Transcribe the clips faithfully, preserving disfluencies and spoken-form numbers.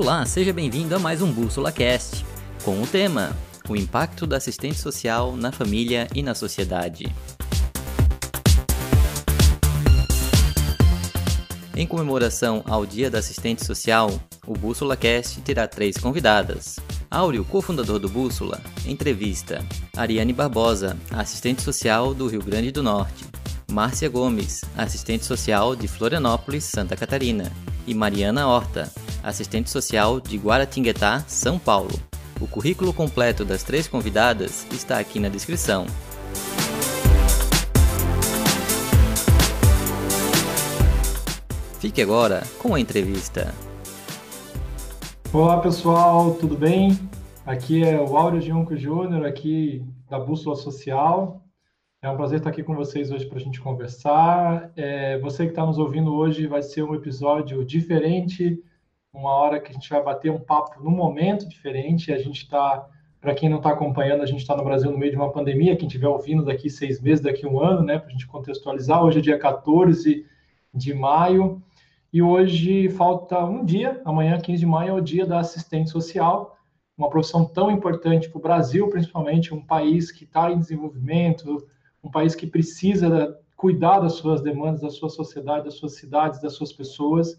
Olá, seja bem-vindo a mais um Bússola Cast, com o tema O impacto da assistente social na família e na sociedade. Em comemoração ao Dia da Assistente Social, o Bússola Cast terá três convidadas. Áureo, cofundador do Bússola, entrevista Ariane Barbosa, assistente social do Rio Grande do Norte, Márcia Gomes, assistente social de Florianópolis, Santa Catarina, e Mariana Horta, assistente social de Guaratinguetá, São Paulo. O currículo completo das três convidadas está aqui na descrição. Fique agora com a entrevista. Olá pessoal, tudo bem? Aqui é o Áureo Junco Júnior, aqui da Bússola Social. É um prazer estar aqui com vocês hoje para a gente conversar. É, você que está nos ouvindo hoje vai ser um episódio diferente, uma hora que a gente vai bater um papo num momento diferente. A gente está, para quem não está acompanhando, a gente está no Brasil no meio de uma pandemia. Quem estiver ouvindo daqui seis meses, daqui um ano, né, para a gente contextualizar. Hoje é dia quatorze de maio. E hoje falta um dia, amanhã, quinze de maio, é o dia da assistente social, uma profissão tão importante para o Brasil, principalmente, um país que está em desenvolvimento, um país que precisa cuidar das suas demandas, da sua sociedade, das suas cidades, das suas pessoas.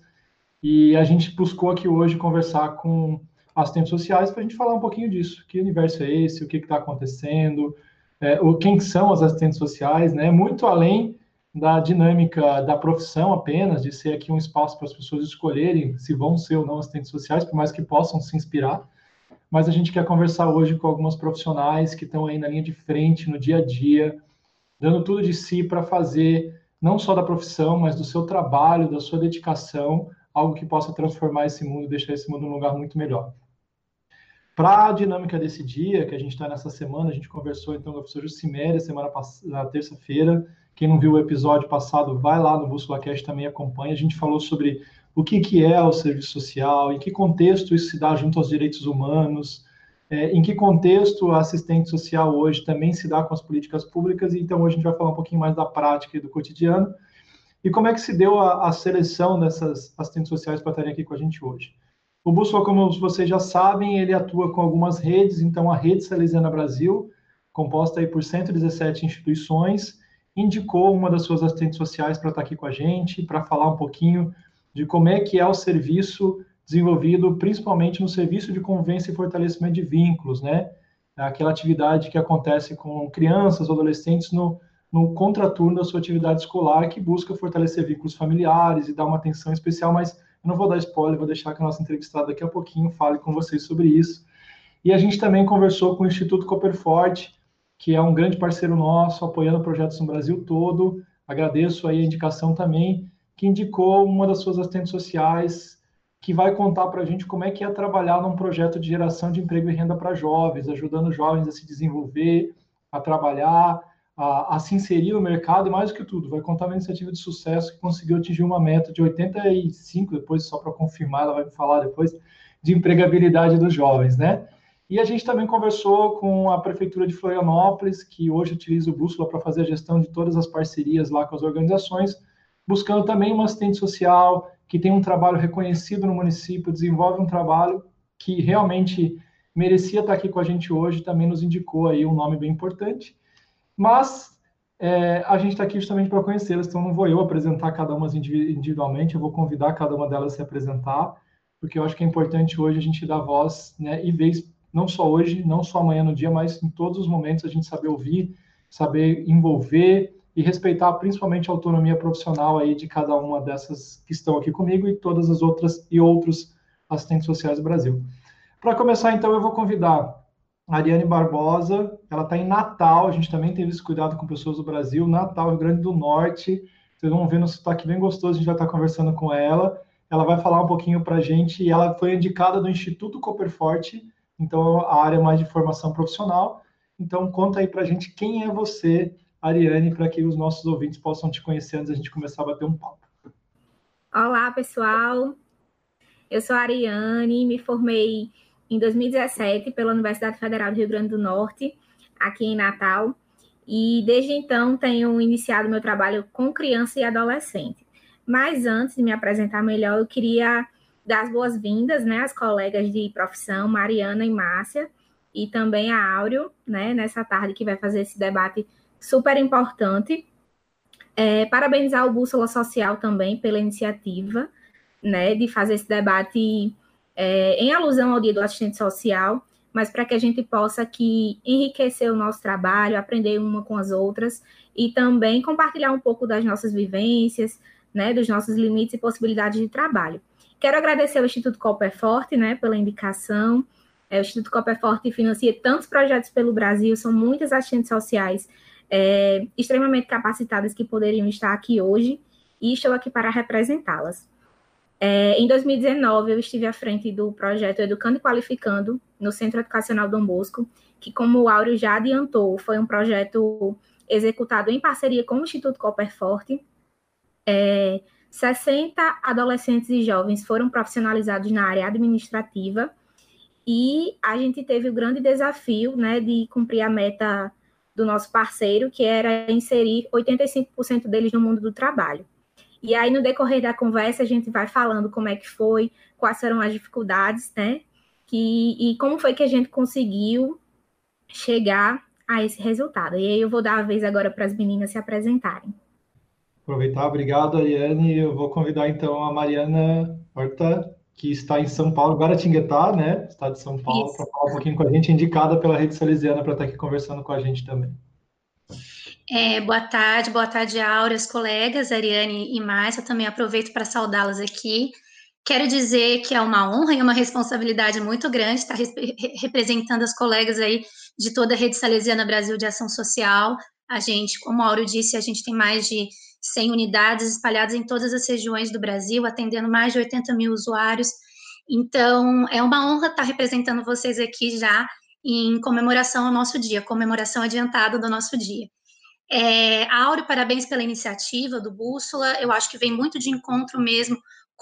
E a gente buscou aqui hoje conversar com assistentes sociais para a gente falar um pouquinho disso. Que universo é esse? O que está acontecendo? É, ou quem são as assistentes sociais, né? Muito além da dinâmica da profissão apenas, de ser aqui um espaço para as pessoas escolherem se vão ser ou não assistentes sociais, por mais que possam se inspirar. Mas a gente quer conversar hoje com algumas profissionais que estão aí na linha de frente, no dia a dia, dando tudo de si para fazer, não só da profissão, mas do seu trabalho, da sua dedicação, algo que possa transformar esse mundo, deixar esse mundo num lugar muito melhor. Para a dinâmica desse dia, que a gente está nessa semana, a gente conversou então com a professora Juciméria, semana passada, na terça-feira. Quem não viu o episódio passado, vai lá no Bússola Cast, também acompanha. A gente falou sobre o que, que é o serviço social, em que contexto isso se dá junto aos direitos humanos, é, em que contexto a assistente social hoje também se dá com as políticas públicas. Então, hoje a gente vai falar um pouquinho mais da prática e do cotidiano. E como é que se deu a, a seleção dessas assistentes sociais para estarem aqui com a gente hoje. O Bússola, como vocês já sabem, ele atua com algumas redes. Então, a Rede Salesiana Brasil, composta aí por cento e dezessete instituições, indicou uma das suas assistentes sociais para estar aqui com a gente, para falar um pouquinho de como é que é o serviço desenvolvido, principalmente no serviço de convivência e fortalecimento de vínculos, né? Aquela atividade que acontece com crianças ou adolescentes no, no contraturno da sua atividade escolar, que busca fortalecer vínculos familiares e dar uma atenção especial, mas eu não vou dar spoiler, vou deixar que a nossa entrevistada daqui a pouquinho fale com vocês sobre isso. E a gente também conversou com o Instituto Cooperforte, que é um grande parceiro nosso, apoiando projetos no Brasil todo. Agradeço aí a indicação também, que indicou uma das suas assistentes sociais, que vai contar para a gente como é que é trabalhar num projeto de geração de emprego e renda para jovens, ajudando jovens a se desenvolver, a trabalhar, a, a se inserir no mercado, e mais do que tudo, vai contar uma iniciativa de sucesso que conseguiu atingir uma meta de oitenta e cinco, depois, só para confirmar, ela vai me falar depois, de empregabilidade dos jovens, né? E a gente também conversou com a Prefeitura de Florianópolis, que hoje utiliza o Bússola para fazer a gestão de todas as parcerias lá com as organizações, buscando também uma assistente social que tem um trabalho reconhecido no município, desenvolve um trabalho que realmente merecia estar aqui com a gente hoje, também nos indicou aí um nome bem importante. Mas é, a gente está aqui justamente para conhecê-las, então não vou eu apresentar cada uma individualmente, eu vou convidar cada uma delas a se apresentar, porque eu acho que é importante hoje a gente dar voz, né, e vez, não só hoje, não só amanhã no dia, mas em todos os momentos a gente saber ouvir, saber envolver e respeitar principalmente a autonomia profissional aí de cada uma dessas que estão aqui comigo e todas as outras e outros assistentes sociais do Brasil. Para começar, então, eu vou convidar a Ariane Barbosa. Ela está em Natal, a gente também teve esse cuidado com pessoas do Brasil, Natal, Rio Grande do Norte. Vocês vão ver no sotaque bem gostoso, a gente vai estar conversando com ela. Ela vai falar um pouquinho para a gente, e ela foi indicada do Instituto Cooperforte, então a área mais de formação profissional. Então, conta aí para a gente quem é você, Ariane, para que os nossos ouvintes possam te conhecer antes da gente começar a bater um papo. Olá, pessoal. Eu sou a Ariane, me formei em dois mil e dezessete pela Universidade Federal do Rio Grande do Norte, aqui em Natal, e desde então tenho iniciado meu trabalho com criança e adolescente. Mas antes de me apresentar melhor, eu queria dar as boas-vindas, né, às colegas de profissão, Mariana e Márcia, e também a Áureo, né, nessa tarde que vai fazer esse debate super importante. É, parabenizar o Bússola Social também pela iniciativa, né, de fazer esse debate é, em alusão ao Dia do Assistente Social, mas para que a gente possa aqui enriquecer o nosso trabalho, aprender uma com as outras e também compartilhar um pouco das nossas vivências, né, dos nossos limites e possibilidades de trabalho. Quero agradecer ao Instituto Cooperforte, né, pela indicação. É, o Instituto Cooperforte financia tantos projetos pelo Brasil, são muitas assistentes sociais é, extremamente capacitadas que poderiam estar aqui hoje e estou aqui para representá-las. É, em dois mil e dezenove, eu estive à frente do projeto Educando e Qualificando, no Centro Educacional Dom Bosco, que, como o Áureo já adiantou, foi um projeto executado em parceria com o Instituto Cooperforte. É, sessenta adolescentes e jovens foram profissionalizados na área administrativa e a gente teve o grande desafio, né, de cumprir a meta do nosso parceiro, que era inserir oitenta e cinco por cento deles no mundo do trabalho. E aí, no decorrer da conversa, a gente vai falando como é que foi, quais foram as dificuldades, né, que, e como foi que a gente conseguiu chegar a esse resultado. E aí eu vou dar a vez agora para as meninas se apresentarem. Aproveitar, obrigado, Ariane. Eu vou convidar, então, a Mariana Horta, que está em São Paulo, Guaratinguetá, né? Estado de São Paulo, para falar um pouquinho com a gente, indicada pela Rede Salesiana para estar aqui conversando com a gente também. É, boa tarde, boa tarde, Áurea, os colegas, Ariane e Márcia. Eu também aproveito para saudá-las aqui. Quero dizer que é uma honra e uma responsabilidade muito grande estar representando as colegas aí de toda a Rede Salesiana Brasil de Ação Social. A gente, como o Áureo disse, a gente tem mais de cem unidades espalhadas em todas as regiões do Brasil, atendendo mais de oitenta mil usuários. Então, é uma honra estar representando vocês aqui já em comemoração ao nosso dia, comemoração adiantada do nosso dia. É, Áureo, parabéns pela iniciativa do Bússola. Eu acho que vem muito de encontro mesmo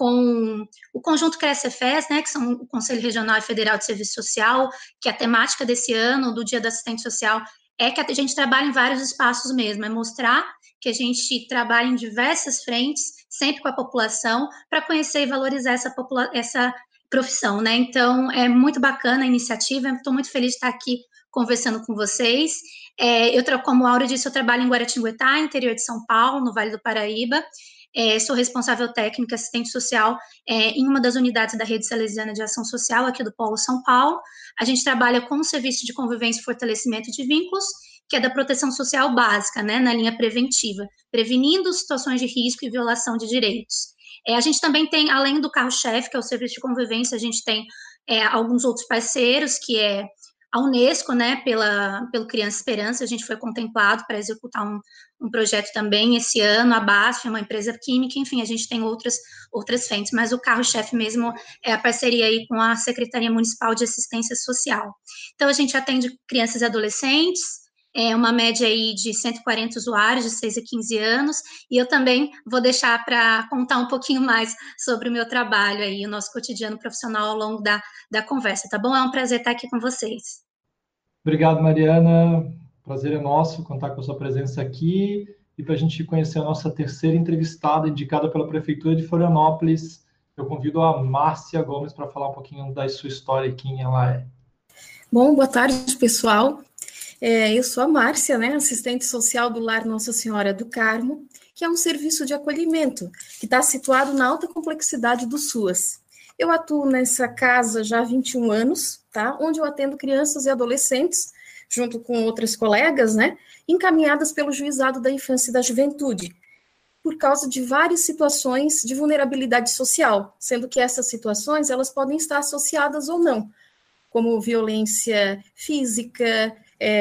com o conjunto Cresce-Efes, né, que são o Conselho Regional e Federal de Serviço Social, que a temática desse ano, do Dia do Assistente Social, é que a gente trabalha em vários espaços mesmo, é mostrar que a gente trabalha em diversas frentes, sempre com a população, para conhecer e valorizar essa, popula- essa profissão, né? Então, é muito bacana a iniciativa, estou muito feliz de estar aqui conversando com vocês. É, eu, como a Áureo disse, eu trabalho em Guaratinguetá, interior de São Paulo, no Vale do Paraíba. É, sou responsável técnica, assistente social é, em uma das unidades da Rede Salesiana de Ação Social, aqui do Polo São Paulo. A gente trabalha com o Serviço de Convivência e Fortalecimento de Vínculos, que é da proteção social básica, né, na linha preventiva, prevenindo situações de risco e violação de direitos. É, a gente também tem, além do carro-chefe, que é o Serviço de Convivência, a gente tem é, alguns outros parceiros, que é a Unesco, né, pela, pelo Criança Esperança, a gente foi contemplado para executar um, um projeto também esse ano, a B A S F, uma empresa química, enfim, a gente tem outras, outras frentes, mas o carro-chefe mesmo é a parceria aí com a Secretaria Municipal de Assistência Social. Então, a gente atende crianças e adolescentes, é uma média aí de cento e quarenta usuários, de seis a quinze anos, e eu também vou deixar para contar um pouquinho mais sobre o meu trabalho aí, o nosso cotidiano profissional ao longo da, da conversa, tá bom? É um prazer estar aqui com vocês. Obrigado, Mariana. Prazer é nosso contar com a sua presença aqui e para a gente conhecer a nossa terceira entrevistada, indicada pela Prefeitura de Florianópolis. Eu convido a Márcia Gomes para falar um pouquinho da sua história e quem ela é. Bom, boa tarde, pessoal. É, eu sou a Márcia, né, assistente social do Lar Nossa Senhora do Carmo, que é um serviço de acolhimento que está situado na alta complexidade do SUAS. Eu atuo nessa casa já há vinte e um anos, tá, onde eu atendo crianças e adolescentes, junto com outras colegas, né, encaminhadas pelo Juizado da Infância e da Juventude, por causa de várias situações de vulnerabilidade social, sendo que essas situações elas podem estar associadas ou não, como violência física,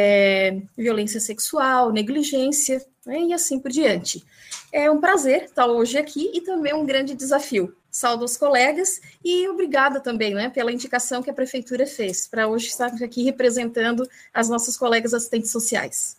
É, violência sexual, negligência, né, e assim por diante. É um prazer estar hoje aqui e também um grande desafio. Saúdo os colegas e obrigada também, né, pela indicação que a Prefeitura fez, para hoje estar aqui representando as nossas colegas assistentes sociais.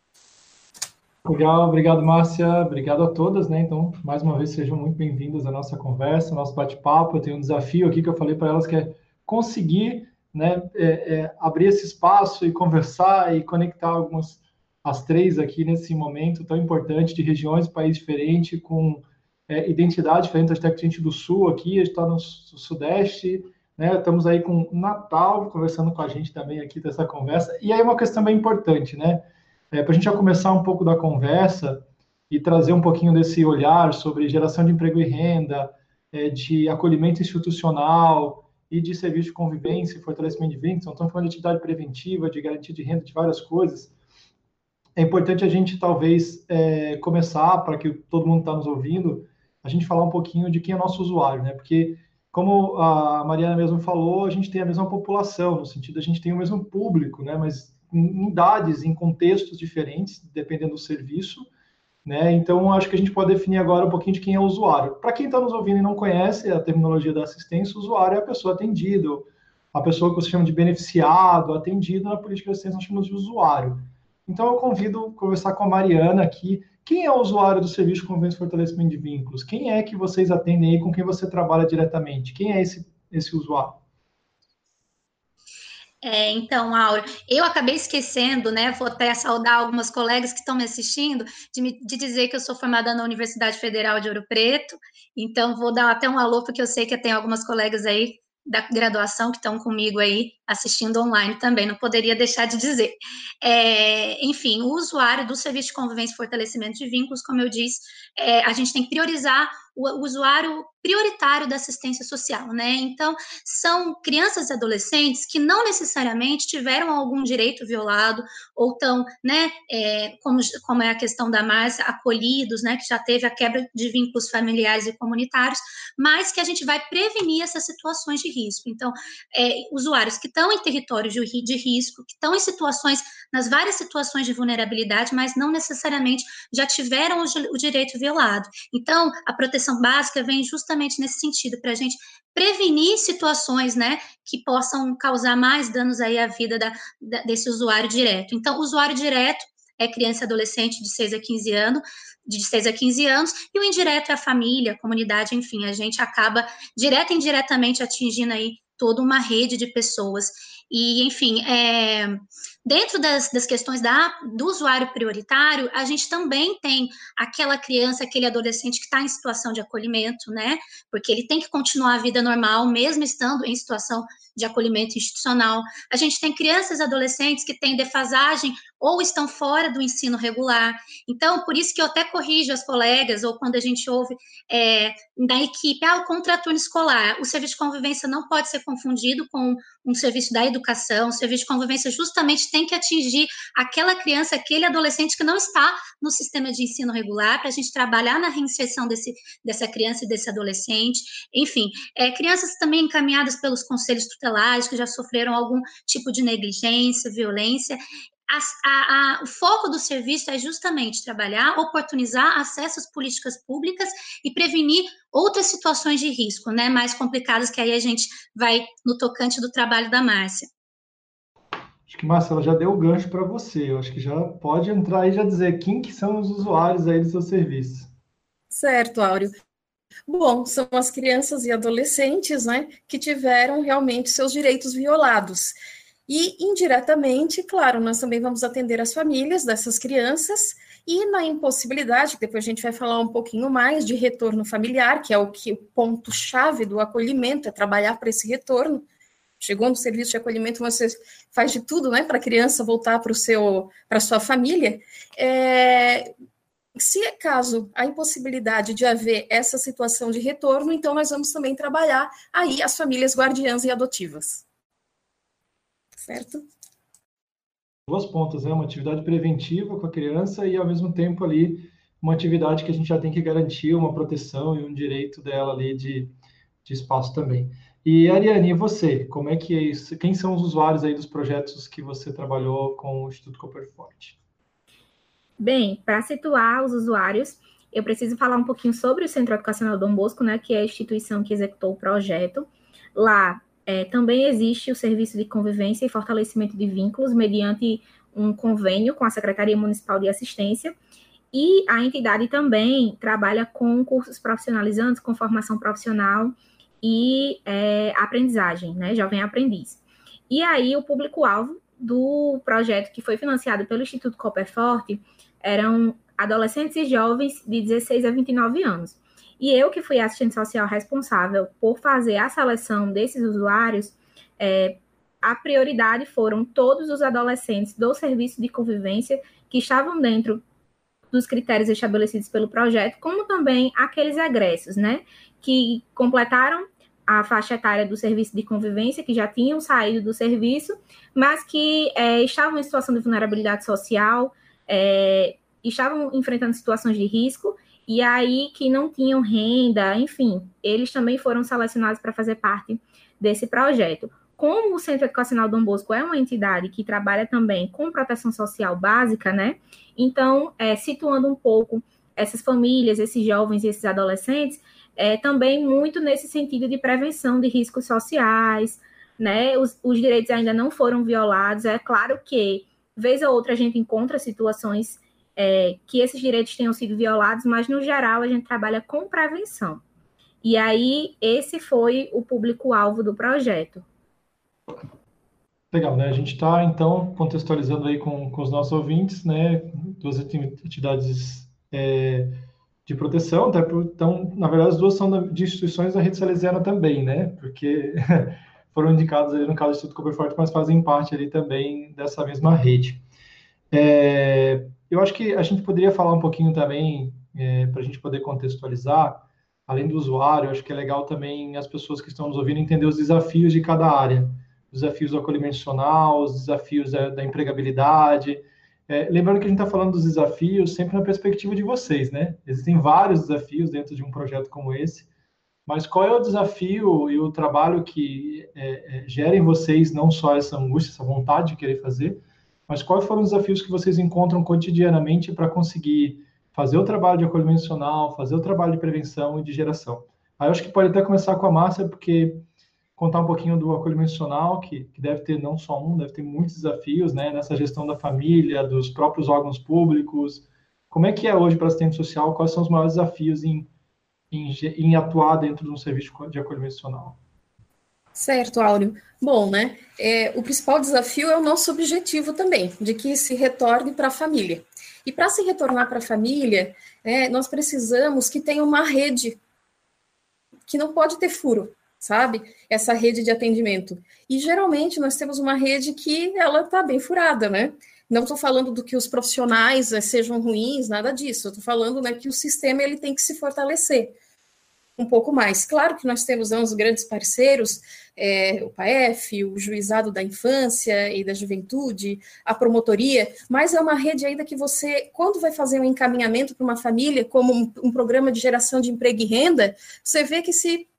Legal, obrigado, Márcia, obrigado a todas, né, então, mais uma vez, sejam muito bem-vindas à nossa conversa, ao nosso bate-papo. Eu tenho um desafio aqui que eu falei para elas, que é conseguir né, é, é, abrir esse espaço e conversar e conectar algumas, as três aqui nesse momento tão importante de regiões, país diferente, com é, identidades diferentes, até que a gente do Sul aqui, a gente está no Sudeste, né? Estamos aí com Natal, conversando com a gente também aqui dessa conversa. E aí uma questão bem importante, né? É, para a gente já começar um pouco da conversa e trazer um pouquinho desse olhar sobre geração de emprego e renda, é, de acolhimento institucional e de serviço de convivência e fortalecimento de vínculos. Então, estamos falando de atividade preventiva, de garantia de renda, de várias coisas. É importante a gente, talvez, é, começar, para que todo mundo está nos ouvindo, a gente falar um pouquinho de quem é nosso usuário, né? Porque, como a Mariana mesmo falou, a gente tem a mesma população, no sentido, a gente tem o mesmo público, né? Mas em idades, em contextos diferentes, dependendo do serviço, né? Então, acho que a gente pode definir agora um pouquinho de quem é o usuário. Para quem está nos ouvindo e não conhece a terminologia da assistência, o usuário é a pessoa atendida, a pessoa que você chama de beneficiado, atendido na política de assistência, nós chamamos de usuário. Então, eu convido a conversar com a Mariana aqui. Quem é o usuário do Serviço de Convivência e Fortalecimento de Vínculos? Quem é que vocês atendem aí, com quem você trabalha diretamente? Quem é esse, esse usuário? É, então, Aura, eu acabei esquecendo, né? Vou até saudar algumas colegas que estão me assistindo, de, me, de dizer que eu sou formada na Universidade Federal de Ouro Preto, então vou dar até um alô, porque eu sei que tem algumas colegas aí da graduação que estão comigo aí assistindo online também, não poderia deixar de dizer. É, enfim, o usuário do Serviço de Convivência e Fortalecimento de Vínculos, como eu disse, é, a gente tem que priorizar o, o usuário prioritário da assistência social, né? Então, são crianças e adolescentes que não necessariamente tiveram algum direito violado ou estão, né, é, como, como é a questão da Márcia, acolhidos, né, que já teve a quebra de vínculos familiares e comunitários, mas que a gente vai prevenir essas situações de risco. Então, é, usuários que estão em território de, de risco, que estão em situações, nas várias situações de vulnerabilidade, mas não necessariamente já tiveram o, o direito violado. Então, a proteção básica vem justamente nesse sentido, para a gente prevenir situações, né, que possam causar mais danos aí à vida da, da, desse usuário direto. Então, o usuário direto é criança e adolescente de seis a quinze anos, de seis a quinze anos, e o indireto é a família, a comunidade, enfim, a gente acaba direto e indiretamente atingindo aí toda uma rede de pessoas. E, enfim, é, dentro das, das questões da, do usuário prioritário, a gente também tem aquela criança, aquele adolescente que está em situação de acolhimento, né? Porque ele tem que continuar a vida normal, mesmo estando em situação de acolhimento institucional. A gente tem crianças e adolescentes que têm defasagem ou estão fora do ensino regular. Então, por isso que eu até corrijo as colegas, ou quando a gente ouve é, da equipe, ah, o contraturno escolar, o serviço de convivência não pode ser confundido com um serviço da educação. O serviço de convivência justamente tem que atingir aquela criança, aquele adolescente que não está no sistema de ensino regular, para a gente trabalhar na reinserção desse, dessa criança e desse adolescente. Enfim, é, crianças também encaminhadas pelos conselhos tutelares, que já sofreram algum tipo de negligência, violência. A, a, a, o foco do serviço é justamente trabalhar, oportunizar acesso às políticas públicas e prevenir outras situações de risco, né, mais complicadas, que aí a gente vai no tocante do trabalho da Márcia. Acho que, Márcia, ela já deu o gancho para você. Eu acho que já pode entrar aí e já dizer quem que são os usuários aí do seu serviço. Certo, Áureo. Bom, são as crianças e adolescentes, né, que tiveram realmente seus direitos violados. E, indiretamente, claro, nós também vamos atender as famílias dessas crianças e na impossibilidade, que depois a gente vai falar um pouquinho mais, de retorno familiar, que é o que o ponto-chave do acolhimento, é trabalhar para esse retorno. Chegou no serviço de acolhimento, você faz de tudo, né, para a criança voltar para o seu, para a sua família. É, se é caso a impossibilidade de haver essa situação de retorno, então nós vamos também trabalhar aí as famílias guardiãs e adotivas. Certo? Duas pontas, né? Uma atividade preventiva com a criança e, ao mesmo tempo, ali, uma atividade que a gente já tem que garantir uma proteção e um direito dela ali de, de espaço também. E, Ariane, e você? Como é que é isso? Quem são os usuários aí dos projetos que você trabalhou com o Instituto Copperforte? Bem, para situar os usuários, eu preciso falar um pouquinho sobre o Centro Educacional Dom Bosco, né, que é a instituição que executou o projeto. Lá, É, também existe o Serviço de Convivência e Fortalecimento de Vínculos, mediante um convênio com a Secretaria Municipal de Assistência, e a entidade também trabalha com cursos profissionalizantes, com formação profissional e é, aprendizagem, né, jovem aprendiz. E aí o público-alvo do projeto, que foi financiado pelo Instituto Copperforte, eram adolescentes e jovens de dezesseis a vinte e nove anos. E eu, que fui assistente social responsável por fazer a seleção desses usuários, é, a prioridade foram todos os adolescentes do serviço de convivência que estavam dentro dos critérios estabelecidos pelo projeto, como também aqueles egressos, né, que completaram a faixa etária do serviço de convivência, que já tinham saído do serviço, mas que é, estavam em situação de vulnerabilidade social, é, estavam enfrentando situações de risco, e aí que não tinham renda, enfim, eles também foram selecionados para fazer parte desse projeto. Como o Centro Educacional Dom Bosco é uma entidade que trabalha também com proteção social básica, né? Então, é, situando um pouco essas famílias, esses jovens e esses adolescentes, é, também muito nesse sentido de prevenção de riscos sociais, né? Os, os direitos ainda não foram violados. É claro que, vez ou outra, a gente encontra situações é, que esses direitos tenham sido violados, mas, no geral, a gente trabalha com prevenção. E aí, esse foi o público-alvo do projeto. Legal, né? A gente está, então, contextualizando aí com, com os nossos ouvintes, né? Duas entidades é, de proteção, até por, então, na verdade, as duas são de instituições da Rede Salesiana também, né? Porque foram indicadas ali no caso do Instituto Cooperforte, mas fazem parte ali também dessa mesma rede. É, eu acho que a gente poderia falar um pouquinho também, é, para a gente poder contextualizar, além do usuário, acho que é legal também as pessoas que estão nos ouvindo entender os desafios de cada área. Os desafios do acolhimento institucional, os desafios da, da empregabilidade. É, lembrando que a gente está falando dos desafios sempre na perspectiva de vocês, né? Existem vários desafios dentro de um projeto como esse, mas qual é o desafio e o trabalho que é, é, gera em vocês não só essa angústia, essa vontade de querer fazer, mas quais foram os desafios que vocês encontram cotidianamente para conseguir fazer o trabalho de acolhimento institucional, fazer o trabalho de prevenção e de geração? Aí eu acho que pode até começar com a Márcia, porque contar um pouquinho do acolhimento institucional, que, que deve ter não só um, deve ter muitos desafios, né, nessa gestão da família, dos próprios órgãos públicos. Como é que é hoje para assistente social? Quais são os maiores desafios em, em, em atuar dentro de um serviço de acolhimento institucional? Certo, Áureo. Bom, né, é, o principal desafio é o nosso objetivo também, de que se retorne para a família. E para se retornar para a família, é, nós precisamos que tenha uma rede que não pode ter furo, sabe? Essa rede de atendimento. E, geralmente, nós temos uma rede que ela está bem furada, né? Não estou falando do que os profissionais né, sejam ruins, nada disso. Eu estou falando né, que o sistema ele tem que se fortalecer um pouco mais. Claro que nós temos uns grandes parceiros, é, o P A E F, o Juizado da Infância e da Juventude, a promotoria, mas é uma rede ainda que você, quando vai fazer um encaminhamento para uma família, como um, um programa de geração de emprego e renda, você vê que se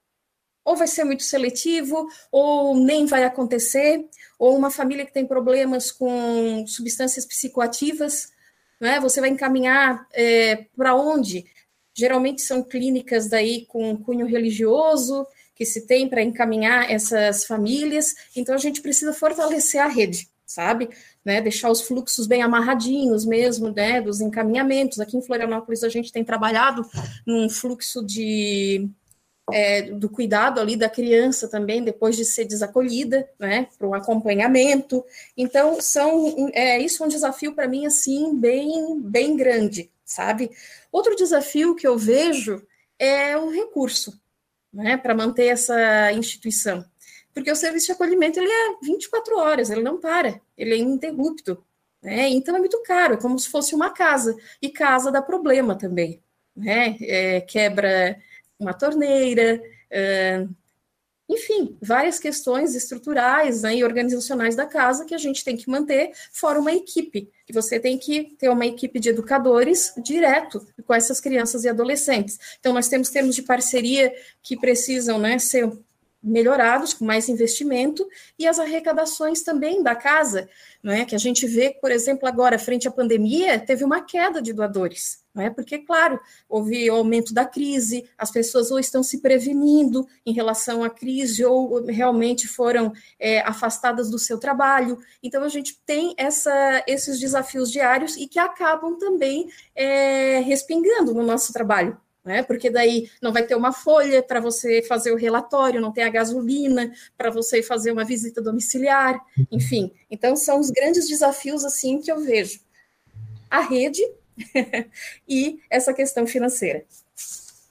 ou vai ser muito seletivo, ou nem vai acontecer, ou uma família que tem problemas com substâncias psicoativas, né? Você vai encaminhar é, para onde? Geralmente são clínicas daí com cunho religioso, que se tem para encaminhar essas famílias, então a gente precisa fortalecer a rede, sabe? Né? Deixar os fluxos bem amarradinhos mesmo, né? Dos encaminhamentos. Aqui em Florianópolis a gente tem trabalhado num fluxo de... É, do cuidado ali da criança também, depois de ser desacolhida, né, para um acompanhamento. Então, são, é, isso é um desafio para mim, assim, bem, bem grande, sabe? Outro desafio que eu vejo é o recurso, né, para manter essa instituição. Porque o serviço de acolhimento, ele é vinte e quatro horas, ele não para, ele é ininterrupto, né, então é muito caro, é como se fosse uma casa, e casa dá problema também, né, é, quebra uma torneira, uh, enfim, várias questões estruturais né, e organizacionais da casa que a gente tem que manter, fora uma equipe, que você tem que ter uma equipe de educadores direto com essas crianças e adolescentes. Então, nós temos termos de parceria que precisam né, ser melhorados, com mais investimento, e as arrecadações também da casa, né, que a gente vê, por exemplo, agora, frente à pandemia, teve uma queda de doadores, não é? Porque, claro, houve o aumento da crise, as pessoas ou estão se prevenindo em relação à crise, ou realmente foram é, afastadas do seu trabalho, então a gente tem essa, esses desafios diários e que acabam também é, respingando no nosso trabalho. Né? Porque daí não vai ter uma folha para você fazer o relatório, não tem a gasolina para você fazer uma visita domiciliar, enfim. Então, são os grandes desafios assim que eu vejo. A rede e essa questão financeira.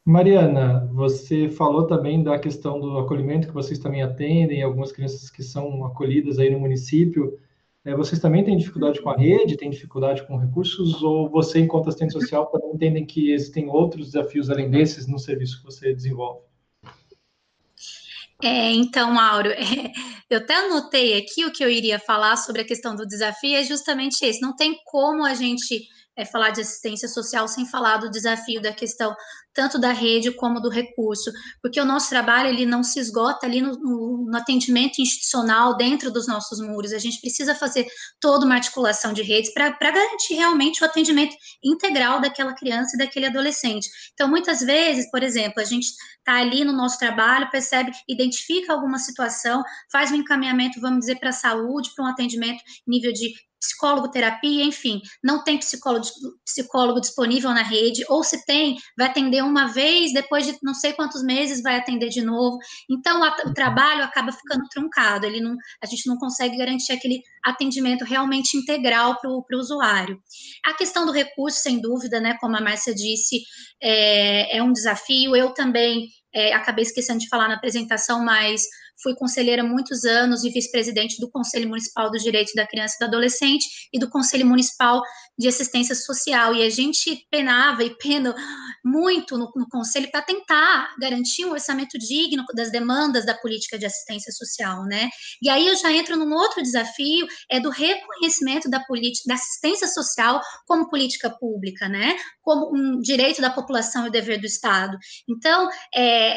Mariana, você falou também da questão do acolhimento que vocês também atendem, algumas crianças que são acolhidas aí no município. É, vocês também têm dificuldade com a rede, têm dificuldade com recursos, ou você, enquanto assistente social, também entendem que existem outros desafios além desses no serviço que você desenvolve? É, então, Mauro, é, eu até anotei aqui o que eu iria falar sobre a questão do desafio, é justamente esse. Não tem como a gente é, falar de assistência social sem falar do desafio da questão tanto da rede como do recurso, porque o nosso trabalho ele não se esgota ali no, no, no atendimento institucional dentro dos nossos muros. A gente precisa fazer toda uma articulação de redes para garantir realmente o atendimento integral daquela criança e daquele adolescente. Então, muitas vezes, por exemplo, a gente está ali no nosso trabalho, percebe, identifica alguma situação, faz um encaminhamento, vamos dizer, para a saúde, para um atendimento nível de psicólogo, terapia, enfim, não tem psicólogo, psicólogo disponível na rede, ou se tem, vai atender uma vez, depois de não sei quantos meses vai atender de novo. Então, a, o trabalho acaba ficando truncado, ele não, a gente não consegue garantir aquele atendimento realmente integral para o usuário. A questão do recurso, sem dúvida, né, como a Márcia disse, é, é um desafio. Eu também é, acabei esquecendo de falar na apresentação, mas fui conselheira há muitos anos e vice-presidente do Conselho Municipal dos Direitos da Criança e do Adolescente e do Conselho Municipal de Assistência Social. E a gente penava e pena muito no, no Conselho para tentar garantir um orçamento digno das demandas da política de assistência social, né? E aí eu já entro num outro desafio, é do reconhecimento da política, da assistência social como política pública, né? Como um direito da população e o dever do Estado. Então, é...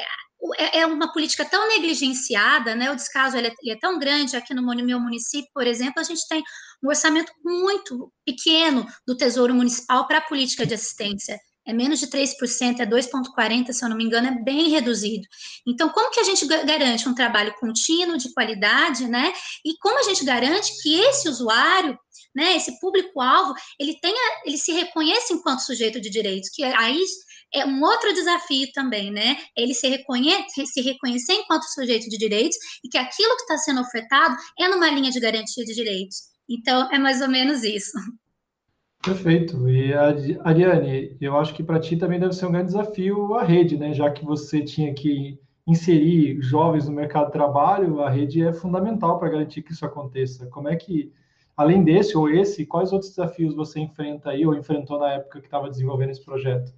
é uma política tão negligenciada, né? O descaso ele é, ele é tão grande. Aqui no meu município, por exemplo, a gente tem um orçamento muito pequeno do Tesouro Municipal para a política de assistência. É menos de três por cento, é dois vírgula quarenta por cento, se eu não me engano, é bem reduzido. Então, como que a gente garante um trabalho contínuo, de qualidade, né? E como a gente garante que esse usuário, né, esse público-alvo, ele tenha, ele se reconheça enquanto sujeito de direitos, que aí é um outro desafio também, né? Ele se, reconhe se reconhecer enquanto sujeito de direitos e que aquilo que está sendo ofertado é numa linha de garantia de direitos. Então, é mais ou menos isso. Perfeito. E, Ariane, eu acho que para ti também deve ser um grande desafio a rede, né? Já que você tinha que inserir jovens no mercado de trabalho, a rede é fundamental para garantir que isso aconteça. Como é que, além desse ou esse, quais outros desafios você enfrenta aí ou enfrentou na época que estava desenvolvendo esse projeto?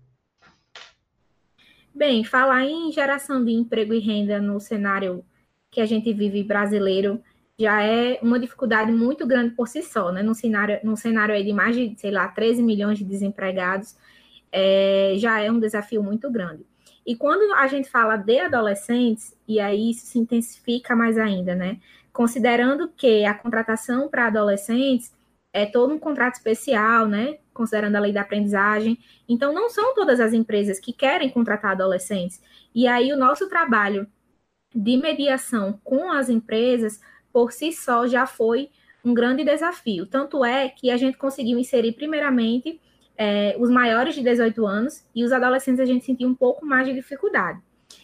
Bem, falar em geração de emprego e renda no cenário que a gente vive brasileiro já é uma dificuldade muito grande por si só, né? Num cenário, num cenário aí de mais de, sei lá, treze milhões de desempregados, é, já é um desafio muito grande. E quando a gente fala de adolescentes, e aí isso se intensifica mais ainda, né? Considerando que a contratação para adolescentes é todo um contrato especial, né? Considerando a lei da aprendizagem. Então, não são todas as empresas que querem contratar adolescentes. E aí, o nosso trabalho de mediação com as empresas, por si só, já foi um grande desafio. Tanto é que a gente conseguiu inserir, primeiramente, é, os maiores de dezoito anos, e os adolescentes a gente sentiu um pouco mais de dificuldade.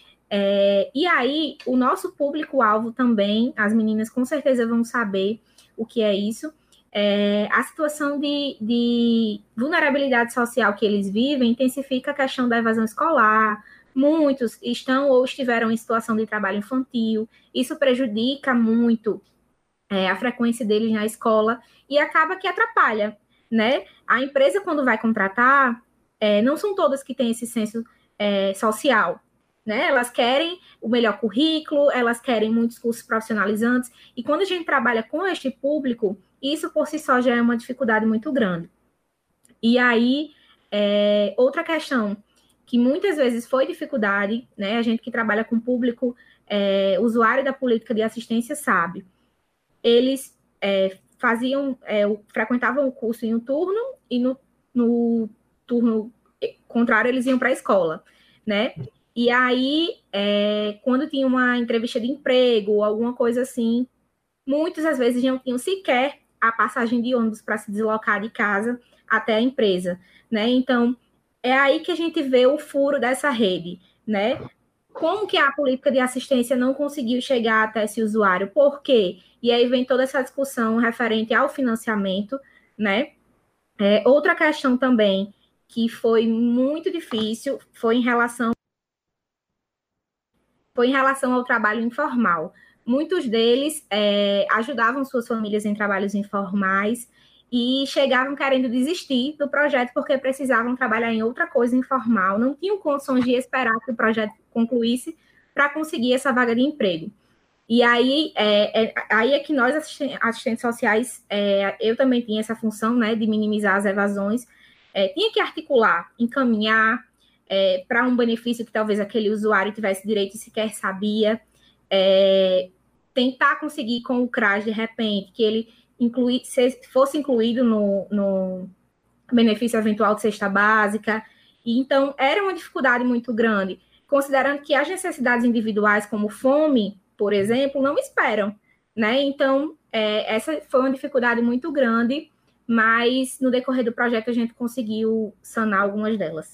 É, e aí, o nosso público-alvo também, as meninas com certeza vão saber o que é isso. É, a situação de, de vulnerabilidade social que eles vivem intensifica a questão da evasão escolar. Muitos estão ou estiveram em situação de trabalho infantil. Isso prejudica muito é, a frequência deles na escola e acaba que atrapalha, né? A empresa, quando vai contratar, é, não são todas que têm esse senso é, social, né? Elas querem o melhor currículo, elas querem muitos cursos profissionalizantes, e quando a gente trabalha com este público, isso por si só já é uma dificuldade muito grande. E aí, é, outra questão que muitas vezes foi dificuldade, né? A gente que trabalha com público, é, usuário da política de assistência sabe, eles é, faziam, é, frequentavam o curso em um turno e no, no turno contrário eles iam para a escola, né? E aí, é, quando tinha uma entrevista de emprego ou alguma coisa assim, muitas das vezes não tinham sequer a passagem de ônibus para se deslocar de casa até a empresa, né? Então, é aí que a gente vê o furo dessa rede, né? Como que a política de assistência não conseguiu chegar até esse usuário? Por quê? E aí vem toda essa discussão referente ao financiamento, né? É, outra questão também que foi muito difícil foi em relação foi em relação ao trabalho informal. Muitos deles é, ajudavam suas famílias em trabalhos informais e chegavam querendo desistir do projeto porque precisavam trabalhar em outra coisa informal, não tinham condições de esperar que o projeto concluísse para conseguir essa vaga de emprego. E aí é, é, aí é que nós, assistentes sociais, é, eu também tinha essa função, né, de minimizar as evasões, é, tinha que articular, encaminhar é, para um benefício que talvez aquele usuário tivesse direito e sequer sabia, é, tentar conseguir com o CRAS, de repente, que ele inclui, se, fosse incluído no, no benefício eventual de cesta básica. E, então, era uma dificuldade muito grande, considerando que as necessidades individuais, como fome, por exemplo, não esperam, né? Então, é, essa foi uma dificuldade muito grande, mas no decorrer do projeto a gente conseguiu sanar algumas delas.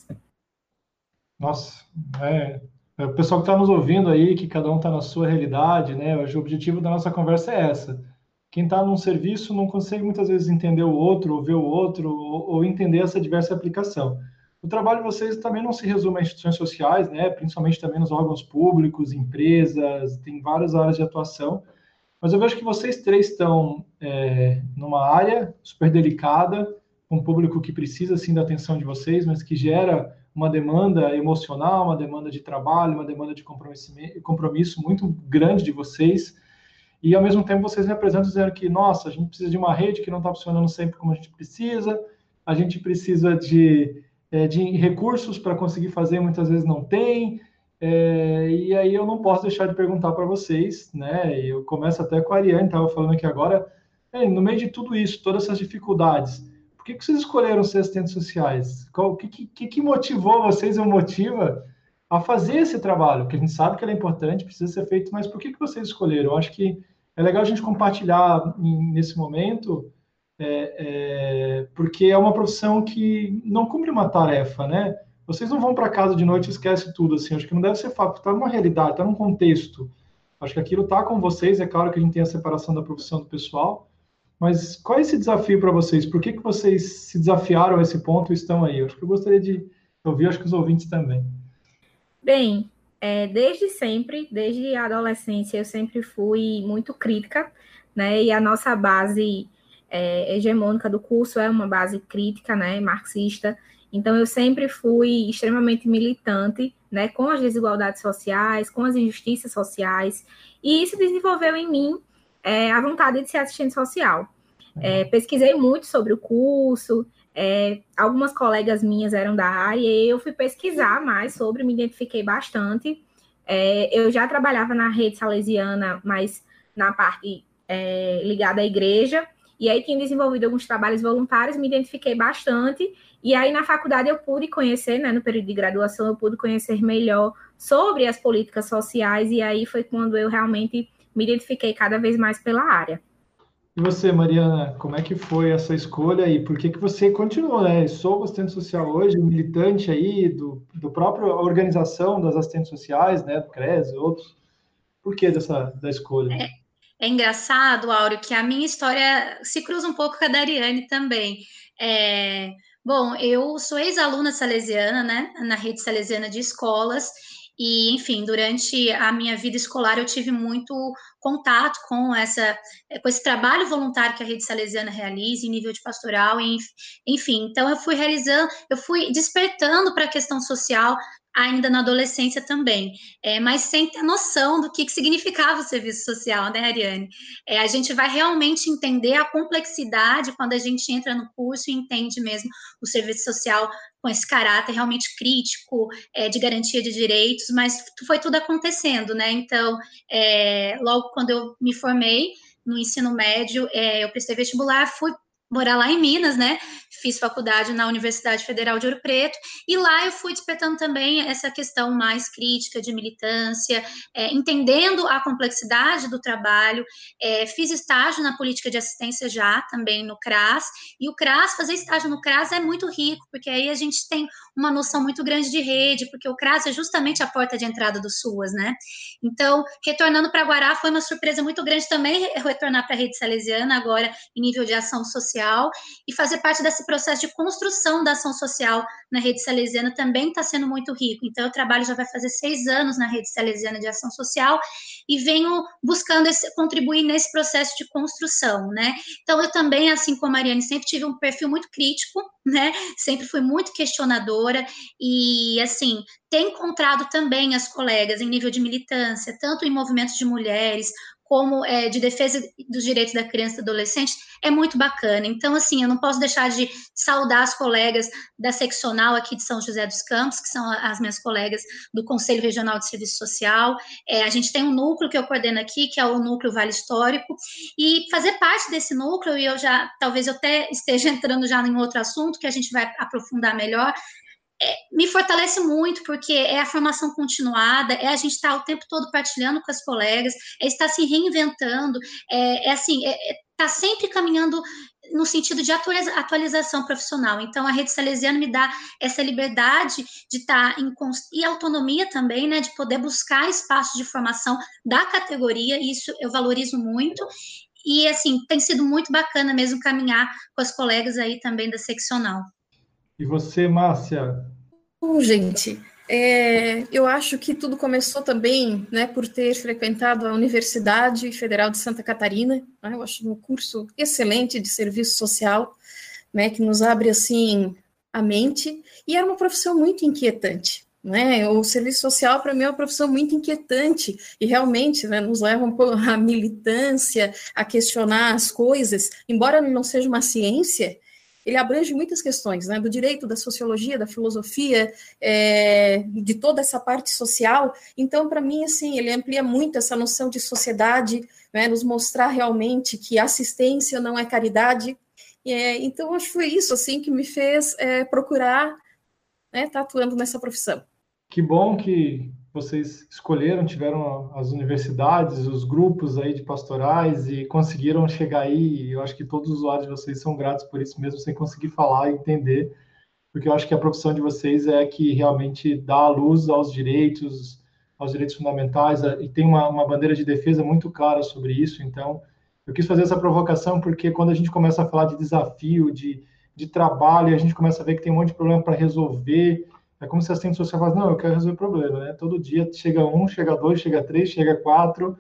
Nossa, é, é o pessoal que está nos ouvindo aí, que cada um está na sua realidade, né? Hoje o objetivo da nossa conversa é essa. Quem está num serviço não consegue muitas vezes entender o outro, ou ver o outro, ou, ou entender essa diversa aplicação. O trabalho de vocês também não se resume a instituições sociais, né? Principalmente também nos órgãos públicos, empresas, tem várias áreas de atuação. Mas eu vejo que vocês três estão é, numa área super delicada, um público que precisa, sim, da atenção de vocês, mas que gera uma demanda emocional, uma demanda de trabalho, uma demanda de compromisso, compromisso muito grande de vocês. E, ao mesmo tempo, vocês me apresentam dizendo que, nossa, a gente precisa de uma rede que não está funcionando sempre como a gente precisa, a gente precisa de, é, de recursos para conseguir fazer, muitas vezes não tem, é, e aí eu não posso deixar de perguntar para vocês, né? Eu começo até com a Ariane, estava falando aqui agora, é, no meio de tudo isso, todas essas dificuldades, por que, que vocês escolheram ser assistentes sociais? O que, que, que motivou vocês ou motiva a fazer esse trabalho? Porque a gente sabe que ele é importante, precisa ser feito, mas por que, que vocês escolheram? Eu acho que é legal a gente compartilhar nesse momento, é, é, porque é uma profissão que não cumpre uma tarefa, né? Vocês não vão para casa de noite e esquecem tudo, assim. Acho que não deve ser fácil, está numa realidade, está num contexto. Acho que aquilo está com vocês, é claro que a gente tem a separação da profissão do pessoal, mas qual é esse desafio para vocês? Por que, que vocês se desafiaram a esse ponto e estão aí? Acho que eu gostaria de ouvir, acho que os ouvintes também. Bem, é, desde sempre, desde a adolescência, eu sempre fui muito crítica, né? E a nossa base é, hegemônica do curso é uma base crítica, né? Marxista. Então, eu sempre fui extremamente militante, né? Com as desigualdades sociais, com as injustiças sociais. E isso desenvolveu em mim é, a vontade de ser assistente social. É, pesquisei muito sobre o curso. É, algumas colegas minhas eram da área e eu fui pesquisar mais sobre, me identifiquei bastante. É, eu já trabalhava na rede salesiana, mas na parte é, ligada à igreja, e aí tinha desenvolvido alguns trabalhos voluntários, me identifiquei bastante, e aí na faculdade eu pude conhecer, né, no período de graduação, eu pude conhecer melhor sobre as políticas sociais, e aí foi quando eu realmente me identifiquei cada vez mais pela área. E você, Mariana, como é que foi essa escolha e por que que você continuou, né? Sou assistente social hoje, militante aí do, do próprio organização das assistentes sociais, né, do CRES e outros. Por que dessa da escolha? É, é engraçado, Áureo, que a minha história se cruza um pouco com a da Ariane também. É, bom, eu sou ex-aluna salesiana, né, na rede salesiana de escolas, e, enfim, durante a minha vida escolar eu tive muito contato com, essa, com esse trabalho voluntário que a rede salesiana realiza em nível de pastoral, enfim, então eu fui realizando, eu fui despertando para a questão social ainda na adolescência também, é, mas sem ter noção do que, que significava o serviço social, né, Ariane? É, a gente vai realmente entender a complexidade quando a gente entra no curso e entende mesmo o serviço social com esse caráter realmente crítico, é, de garantia de direitos, mas foi tudo acontecendo, né? Então, é, logo quando eu me formei no ensino médio, é, eu prestei vestibular, fui morar lá em Minas, né? Fiz faculdade na Universidade Federal de Ouro Preto, e lá eu fui despertando também essa questão mais crítica de militância, é, entendendo a complexidade do trabalho. É, fiz estágio na política de assistência já, também no CRAS, e o CRAS, fazer estágio no CRAS é muito rico, porque aí a gente tem uma noção muito grande de rede, porque o CRAS é justamente a porta de entrada do SUAS, né? Então, retornando para Guará, foi uma surpresa muito grande também retornar para a rede salesiana, agora em nível de ação social, social, e fazer parte desse processo de construção da ação social na Rede Salesiana também está sendo muito rico. Então, eu trabalho já vai fazer seis anos na Rede Salesiana de Ação Social e venho buscando esse, contribuir nesse processo de construção, né? Então, eu também, assim como a Ariane, sempre tive um perfil muito crítico, né? Sempre fui muito questionadora e, assim, tenho encontrado também as colegas em nível de militância, tanto em movimentos de mulheres, como é, de defesa dos direitos da criança e do adolescente, é muito bacana. Então, assim, eu não posso deixar de saudar as colegas da seccional aqui de São José dos Campos, que são as minhas colegas do Conselho Regional de Serviço Social. É, a gente tem um núcleo que eu coordeno aqui, que é o Núcleo Vale Histórico, e fazer parte desse núcleo, e eu já, talvez eu até esteja entrando já em outro assunto, que a gente vai aprofundar melhor, É, me fortalece muito, porque é a formação continuada, é a gente estar o tempo todo partilhando com as colegas, é estar se reinventando, é, é assim, é, é estar sempre caminhando no sentido de atualização profissional. Então, a Rede Salesiana me dá essa liberdade de estar em e autonomia também, né, de poder buscar espaços de formação da categoria, e isso eu valorizo muito. E, assim, tem sido muito bacana mesmo caminhar com as colegas aí também da seccional. E você, Márcia? Bom, gente, é, eu acho que tudo começou também, né, por ter frequentado a Universidade Federal de Santa Catarina, né, eu acho um curso excelente de serviço social, né, que nos abre, assim, a mente, e era uma profissão muito inquietante, né, o serviço social, para mim, é uma profissão muito inquietante, e realmente, né, nos leva um pouco à militância, a questionar as coisas, embora não seja uma ciência, ele abrange muitas questões, né, do direito, da sociologia, da filosofia, é, de toda essa parte social. Então, para mim, assim, ele amplia muito essa noção de sociedade, né, nos mostrar realmente que assistência não é caridade. É, então, acho que foi isso, assim, que me fez é, procurar, né, estar atuando nessa profissão. Que bom que vocês escolheram, tiveram as universidades, os grupos aí de pastorais e conseguiram chegar aí. Eu acho que todos os usuários de vocês são gratos por isso mesmo, sem conseguir falar e entender, porque eu acho que a profissão de vocês é que realmente dá a luz aos direitos, aos direitos fundamentais, e tem uma, uma bandeira de defesa muito clara sobre isso. Então, eu quis fazer essa provocação porque quando a gente começa a falar de desafio, de, de trabalho, a gente começa a ver que tem um monte de problema para resolver. É como se a assistente social falasse, não, eu quero resolver problema, né? Todo dia chega um, chega dois, chega três, chega quatro,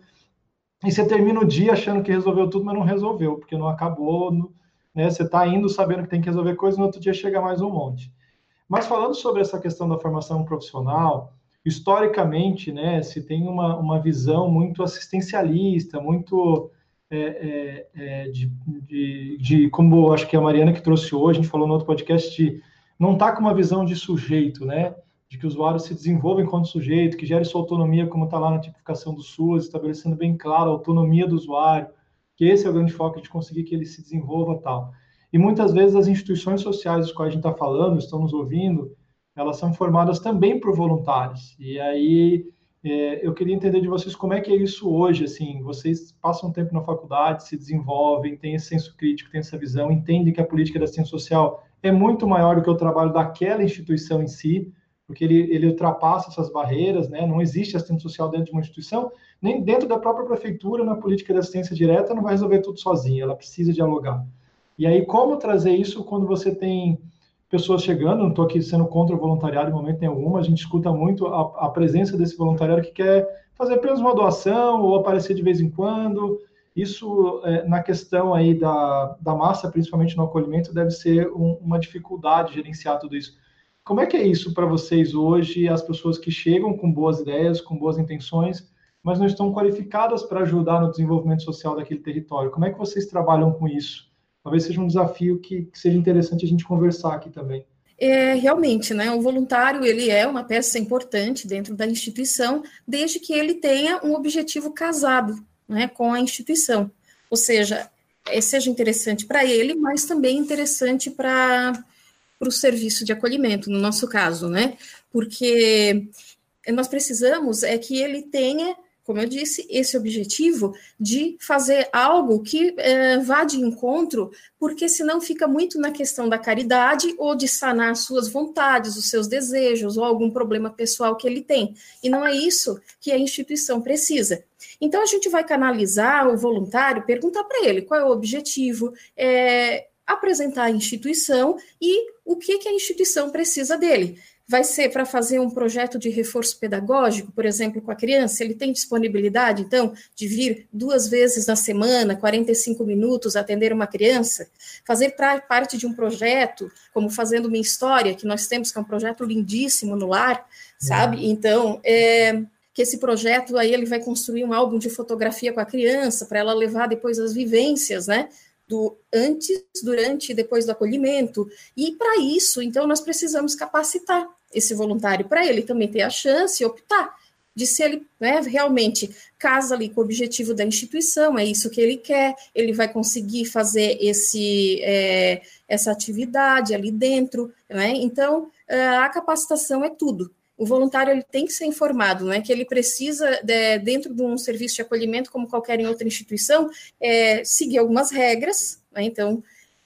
e você termina o dia achando que resolveu tudo, mas não resolveu, porque não acabou, né? Você está indo sabendo que tem que resolver coisas, no outro dia chega mais um monte. Mas falando sobre essa questão da formação profissional, historicamente, né, se tem uma, uma visão muito assistencialista, muito é, é, é, de, de, de, como acho que a Mariana que trouxe hoje, a gente falou no outro podcast, de não está com uma visão de sujeito, né? De que o usuário se desenvolva enquanto sujeito, que gere sua autonomia, como está lá na tipificação do SUS, estabelecendo bem claro a autonomia do usuário, que esse é o grande foco de conseguir que ele se desenvolva e tal. E muitas vezes as instituições sociais das quais a gente está falando, estão nos ouvindo, elas são formadas também por voluntários. E aí é, eu queria entender de vocês como é que é isso hoje, assim, vocês passam tempo na faculdade, se desenvolvem, têm esse senso crítico, têm essa visão, entendem que a política da assistência social é muito maior do que o trabalho daquela instituição em si, porque ele, ele ultrapassa essas barreiras, né? Não existe assistente social dentro de uma instituição, nem dentro da própria prefeitura, na política de assistência direta, não vai resolver tudo sozinha, ela precisa dialogar. E aí, como trazer isso quando você tem pessoas chegando, não estou aqui sendo contra o voluntariado em momento nenhum, a gente escuta muito a, a presença desse voluntário que quer fazer apenas uma doação ou aparecer de vez em quando. Isso, é, na questão aí da, da massa, principalmente no acolhimento, deve ser um, uma dificuldade gerenciar tudo isso. Como é que é isso para vocês hoje, as pessoas que chegam com boas ideias, com boas intenções, mas não estão qualificadas para ajudar no desenvolvimento social daquele território? Como é que vocês trabalham com isso? Talvez seja um desafio que, que seja interessante a gente conversar aqui também. É, realmente, né, o voluntário, ele é uma peça importante dentro da instituição, desde que ele tenha um objetivo casado, né, com a instituição, ou seja, seja interessante para ele, mas também interessante para o serviço de acolhimento, no nosso caso, né, porque nós precisamos é que ele tenha, como eu disse, esse objetivo de fazer algo que é, vá de encontro, porque senão fica muito na questão da caridade ou de sanar as suas vontades, os seus desejos ou algum problema pessoal que ele tem. E não é isso que a instituição precisa. Então, a gente vai canalizar o voluntário, perguntar para ele qual é o objetivo, é, apresentar a instituição e o que, que a instituição precisa dele. Vai ser para fazer um projeto de reforço pedagógico, por exemplo, com a criança, ele tem disponibilidade, então, de vir duas vezes na semana, quarenta e cinco minutos, atender uma criança, fazer pra, parte de um projeto, como Fazendo Minha História, que nós temos, que é um projeto lindíssimo no lar, sabe? Então, é, que esse projeto aí ele vai construir um álbum de fotografia com a criança, para ela levar depois as vivências, né? Do antes, durante e depois do acolhimento. E para isso, então, nós precisamos capacitar esse voluntário, para ele também ter a chance de optar, de se ele, né, realmente casa ali com o objetivo da instituição, é isso que ele quer, ele vai conseguir fazer esse, é, essa atividade ali dentro, né? Então, a capacitação é tudo. O voluntário ele tem que ser informado, né, que ele precisa, de, dentro de um serviço de acolhimento, como qualquer em outra instituição, é, seguir algumas regras, né, então,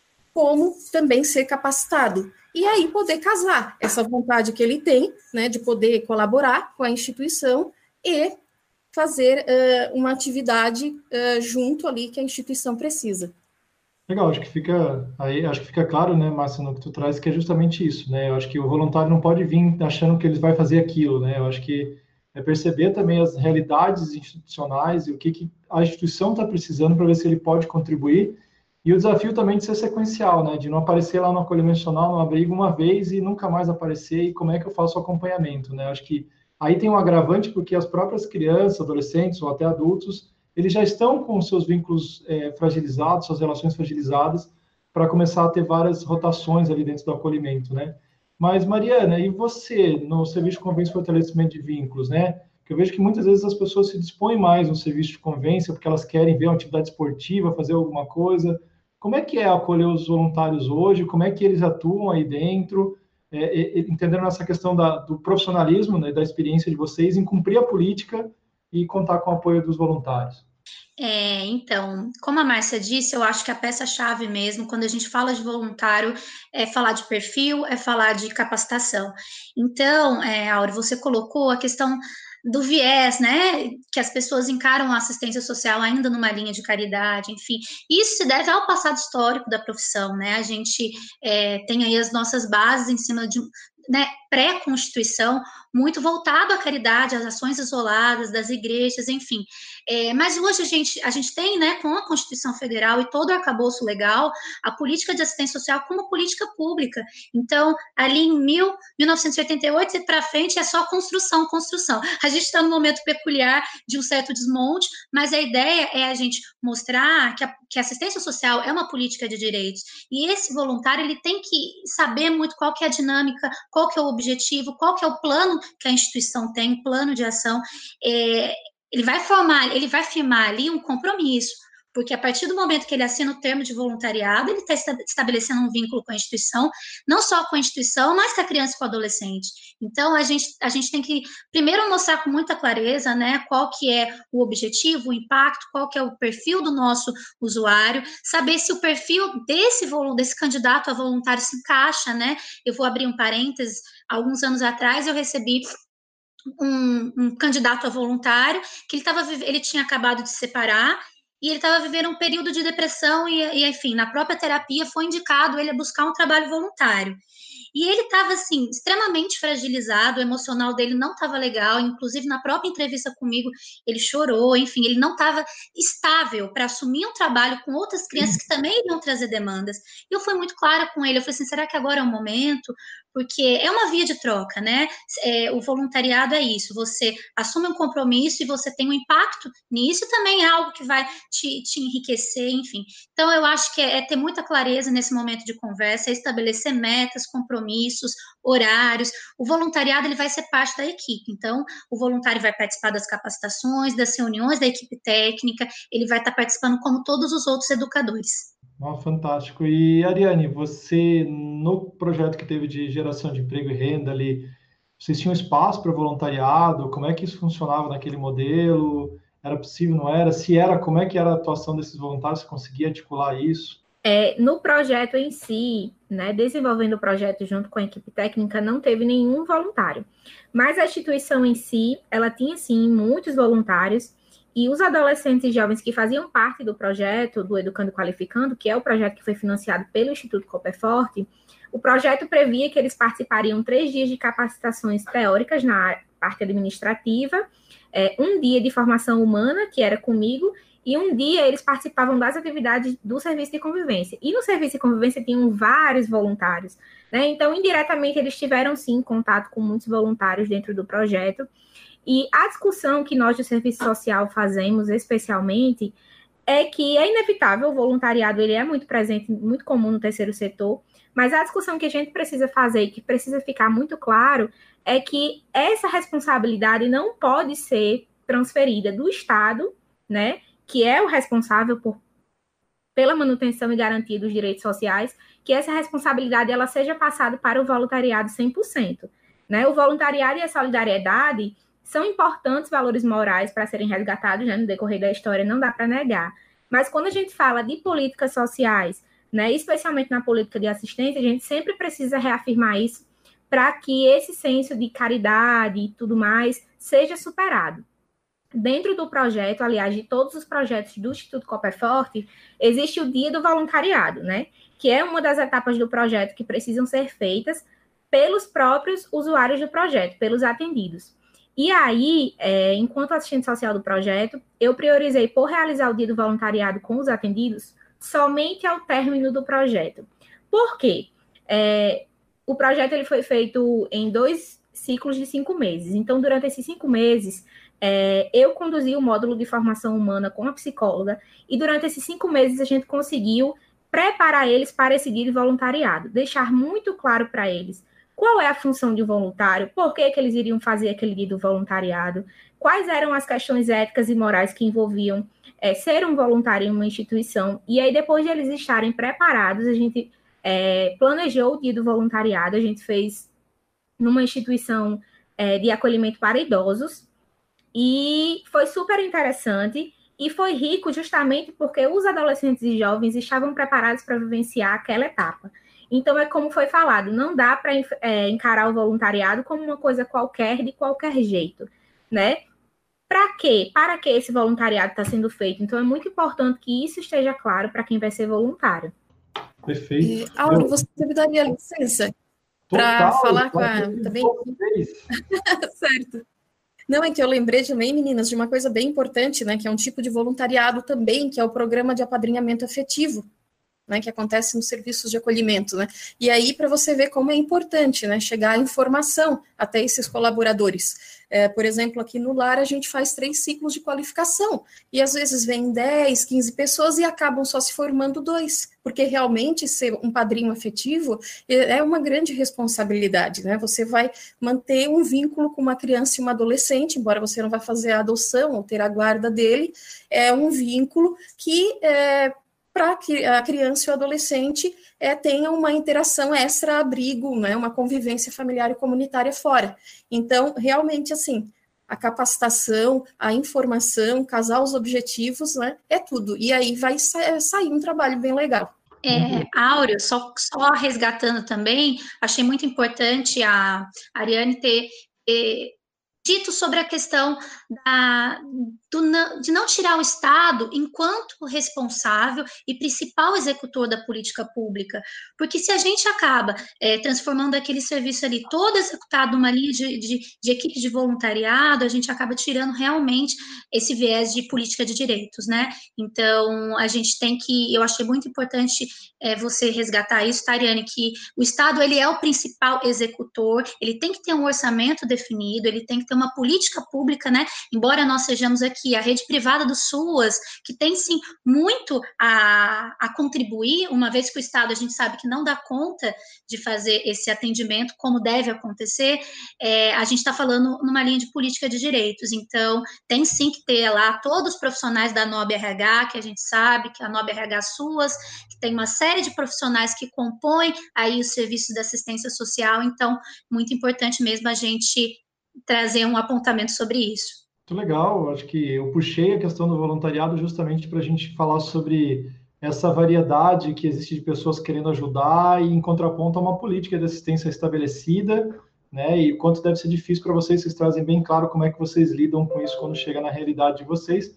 como também ser capacitado. E aí poder casar essa vontade que ele tem, né, de poder colaborar com a instituição e fazer uh, uma atividade uh, junto ali que a instituição precisa. Legal, acho que fica aí, acho que fica claro, né, Márcia, no que tu traz, que é justamente isso, né? Eu acho que o voluntário não pode vir achando que ele vai fazer aquilo, né? Eu acho que é perceber também as realidades institucionais e o que, que a instituição está precisando para ver se ele pode contribuir. E o desafio também de ser sequencial, né? De não aparecer lá no acolhimento institucional, no abrigo, uma vez e nunca mais aparecer. E como é que eu faço o acompanhamento, né? Eu acho que aí tem um agravante porque as próprias crianças, adolescentes ou até adultos eles já estão com seus vínculos é, fragilizados, suas relações fragilizadas, para começar a ter várias rotações ali dentro do acolhimento, né? Mas, Mariana, e você, no serviço de convêncio e fortalecimento de vínculos, né? Que eu vejo que muitas vezes as pessoas se dispõem mais no serviço de convência porque elas querem ver uma atividade esportiva, fazer alguma coisa. Como é que é acolher os voluntários hoje? Como é que eles atuam aí dentro? É, é, entendendo essa questão da, do profissionalismo, né, da experiência de vocês em cumprir a política e contar com o apoio dos voluntários. É, então, como a Márcia disse, eu acho que a peça-chave mesmo, quando a gente fala de voluntário, é falar de perfil, é falar de capacitação. Então, é, Áurea, você colocou a questão do viés, né, que as pessoas encaram a assistência social ainda numa linha de caridade, enfim, isso se deve ao passado histórico da profissão, né, a gente é, tem aí as nossas bases em cima de, né, pré-constituição, muito voltado à caridade, às ações isoladas das igrejas, enfim. É, mas hoje a gente, a gente tem, né, com a Constituição Federal e todo o arcabouço legal, a política de assistência social como política pública. Então, ali em mil novecentos e oitenta e oito e para frente é só construção, construção. A gente está num momento peculiar de um certo desmonte, mas a ideia é a gente mostrar que a, que a assistência social é uma política de direitos. E esse voluntário, ele tem que saber muito qual que é a dinâmica, qual que é o objetivo, qual que é o plano que a instituição tem, um plano de ação. É, ele vai formar, ele vai firmar ali um compromisso, porque a partir do momento que ele assina o termo de voluntariado, ele está estabelecendo um vínculo com a instituição, não só com a instituição, mas com a criança e com o adolescente. Então, a gente, a gente tem que, primeiro, mostrar com muita clareza, né, qual que é o objetivo, o impacto, qual que é o perfil do nosso usuário, saber se o perfil desse, desse candidato a voluntário se encaixa, né? Eu vou abrir um parênteses, alguns anos atrás eu recebi um, um candidato a voluntário, que ele, tava, ele tinha acabado de se separar, e ele estava vivendo um período de depressão e, e, enfim, na própria terapia foi indicado ele a buscar um trabalho voluntário. E ele estava, assim, extremamente fragilizado, o emocional dele não estava legal, inclusive na própria entrevista comigo ele chorou, enfim, ele não estava estável para assumir um trabalho com outras crianças que também iriam trazer demandas. E eu fui muito clara com ele, eu falei assim, será que agora é o momento? Porque é uma via de troca, né? É, o voluntariado é isso, você assume um compromisso e você tem um impacto nisso, e também é algo que vai te, te enriquecer, enfim. Então, eu acho que é, é ter muita clareza nesse momento de conversa, é estabelecer metas, compromissos, horários. O voluntariado, ele vai ser parte da equipe, então, o voluntário vai participar das capacitações, das reuniões da equipe técnica, ele vai estar participando como todos os outros educadores. Oh, fantástico. E, Ariane, você, no projeto que teve de geração de emprego e renda ali, vocês tinham espaço para voluntariado? Como é que isso funcionava naquele modelo? Era possível, não era? Se era, como é que era a atuação desses voluntários? Você conseguia articular isso? É, no projeto em si, né, desenvolvendo o projeto junto com a equipe técnica, não teve nenhum voluntário. Mas a instituição em si, ela tinha, sim, muitos voluntários, E os adolescentes e jovens que faziam parte do projeto do Educando e Qualificando, que é o projeto que foi financiado pelo Instituto Cooperforte, o projeto previa que eles participariam três dias de capacitações teóricas na parte administrativa, é, um dia de formação humana, que era comigo, e um dia eles participavam das atividades do serviço de convivência. E no serviço de convivência tinham vários voluntários, né? Então, indiretamente, eles tiveram, sim, contato com muitos voluntários dentro do projeto. E a discussão que nós do serviço social fazemos, especialmente, é que é inevitável, o voluntariado ele é muito presente, muito comum no terceiro setor, mas a discussão que a gente precisa fazer e que precisa ficar muito claro é que essa responsabilidade não pode ser transferida do Estado, né, que é o responsável por, pela manutenção e garantia dos direitos sociais, que essa responsabilidade ela seja passada para o voluntariado cem por cento. Né? O voluntariado e a solidariedade são importantes valores morais para serem resgatados, né, no decorrer da história, não dá para negar. Mas quando a gente fala de políticas sociais, né, especialmente na política de assistência, a gente sempre precisa reafirmar isso para que esse senso de caridade e tudo mais seja superado. Dentro do projeto, aliás, de todos os projetos do Instituto Cooperforte, existe o Dia do Voluntariado, né, que é uma das etapas do projeto que precisam ser feitas pelos próprios usuários do projeto, pelos atendidos. E aí, é, enquanto assistente social do projeto, eu priorizei por realizar o dia do voluntariado com os atendidos somente ao término do projeto. Por quê? É, o projeto ele foi feito em dois ciclos de cinco meses. Então, durante esses cinco meses, é, eu conduzi o módulo de formação humana com a psicóloga e durante esses cinco meses a gente conseguiu preparar eles para esse dia de voluntariado, deixar muito claro para eles qual é a função de um voluntário, por que, que eles iriam fazer aquele dia do voluntariado, quais eram as questões éticas e morais que envolviam é, ser um voluntário em uma instituição. E aí, depois de eles estarem preparados, a gente é, planejou o dia do voluntariado, a gente fez numa instituição é, de acolhimento para idosos, e foi super interessante, e foi rico justamente porque os adolescentes e jovens estavam preparados para vivenciar aquela etapa. Então, é como foi falado, não dá para é, encarar o voluntariado como uma coisa qualquer, de qualquer jeito, né? Para quê? Para que esse voluntariado está sendo feito? Então, é muito importante que isso esteja claro para quem vai ser voluntário. Perfeito. Auro, você me daria licença para falar com a... também? Certo. Não, é que eu lembrei também, meninas, de uma coisa bem importante, né? Que é um tipo de voluntariado também, que é o programa de apadrinhamento afetivo, né, que acontece nos serviços de acolhimento, né? E aí, para você ver como é importante, né, chegar a informação até esses colaboradores. É, por exemplo, aqui no lar, a gente faz três ciclos de qualificação, e às vezes vem dez, quinze pessoas e acabam só se formando dois, porque realmente ser um padrinho afetivo é uma grande responsabilidade, né? Você vai manter um vínculo com uma criança e uma adolescente, embora você não vá fazer a adoção ou ter a guarda dele, é um vínculo que... É, para que a criança e o adolescente é, tenham uma interação extra-abrigo, né, uma convivência familiar e comunitária fora. Então, realmente, assim, a capacitação, a informação, casar os objetivos, né, é tudo. E aí vai sa- sair um trabalho bem legal. É, Áureo, só, só resgatando também, achei muito importante a Ariane ter... ter dito sobre a questão da, do, de não tirar o Estado enquanto responsável e principal executor da política pública, porque se a gente acaba é, transformando aquele serviço ali todo executado numa linha de, de, de equipe de voluntariado, a gente acaba tirando realmente esse viés de política de direitos, né? Então, a gente tem que, eu achei muito importante é, você resgatar isso, Tariane, que o Estado, ele é o principal executor, ele tem que ter um orçamento definido, ele tem que ter uma política pública, né? Embora nós sejamos aqui a rede privada do SUAS, que tem sim muito a, a contribuir, uma vez que o Estado a gente sabe que não dá conta de fazer esse atendimento como deve acontecer, é, a gente está falando numa linha de política de direitos, então tem sim que ter lá todos os profissionais da N O B R H, que a gente sabe que a N O B R H SUAS, que tem uma série de profissionais que compõem aí os serviços de assistência social, então muito importante mesmo a gente trazer um apontamento sobre isso. Muito legal, acho que eu puxei a questão do voluntariado justamente para a gente falar sobre essa variedade que existe de pessoas querendo ajudar e em contraponto a uma política de assistência estabelecida, né, e o quanto deve ser difícil para vocês, vocês trazem bem claro como é que vocês lidam com isso quando chega na realidade de vocês,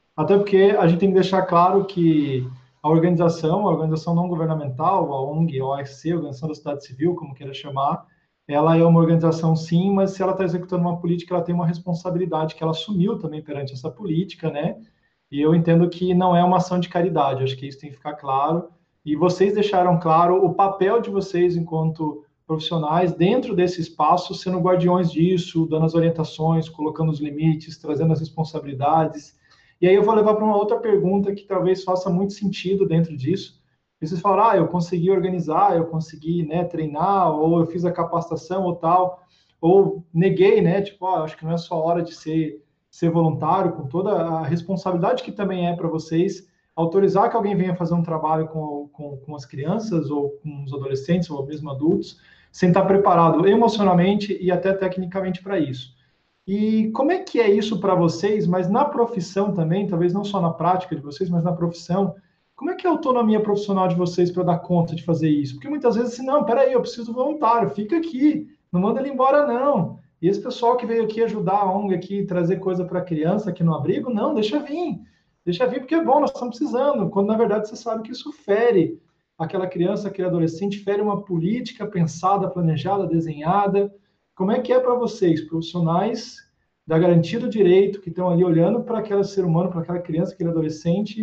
Até porque a gente tem que deixar claro que a organização, a organização não governamental, a O N G, a O S C, a Organização da Sociedade Civil, como queira chamar, ela é uma organização sim, mas se ela está executando uma política, ela tem uma responsabilidade que ela assumiu também perante essa política, né? E eu entendo que não é uma ação de caridade, acho que isso tem que ficar claro. E vocês deixaram claro o papel de vocês enquanto profissionais dentro desse espaço, sendo guardiões disso, dando as orientações, colocando os limites, trazendo as responsabilidades. E aí eu vou levar para uma outra pergunta que talvez faça muito sentido dentro disso. Vocês falaram, ah, eu consegui organizar, eu consegui, né, treinar, ou eu fiz a capacitação ou tal, ou neguei, né, tipo, ah, acho que não é só hora de ser, ser voluntário, com toda a responsabilidade que também é para vocês, autorizar que alguém venha fazer um trabalho com, com, com as crianças, ou com os adolescentes, ou mesmo adultos, sem estar preparado emocionalmente e até tecnicamente para isso. E como é que é isso para vocês, mas na profissão também, talvez não só na prática de vocês, mas na profissão, como é que é a autonomia profissional de vocês para dar conta de fazer isso? Porque muitas vezes assim, não, peraí, eu preciso do voluntário, fica aqui, não manda ele embora não. E esse pessoal que veio aqui ajudar a O N G aqui, trazer coisa para a criança aqui no abrigo, não, deixa vir, deixa vir porque é bom, nós estamos precisando, quando na verdade você sabe que isso fere aquela criança, aquele adolescente, fere uma política pensada, planejada, desenhada. Como é que é para vocês, profissionais da garantia do direito, que estão ali olhando para aquele ser humano, para aquela criança, aquele adolescente,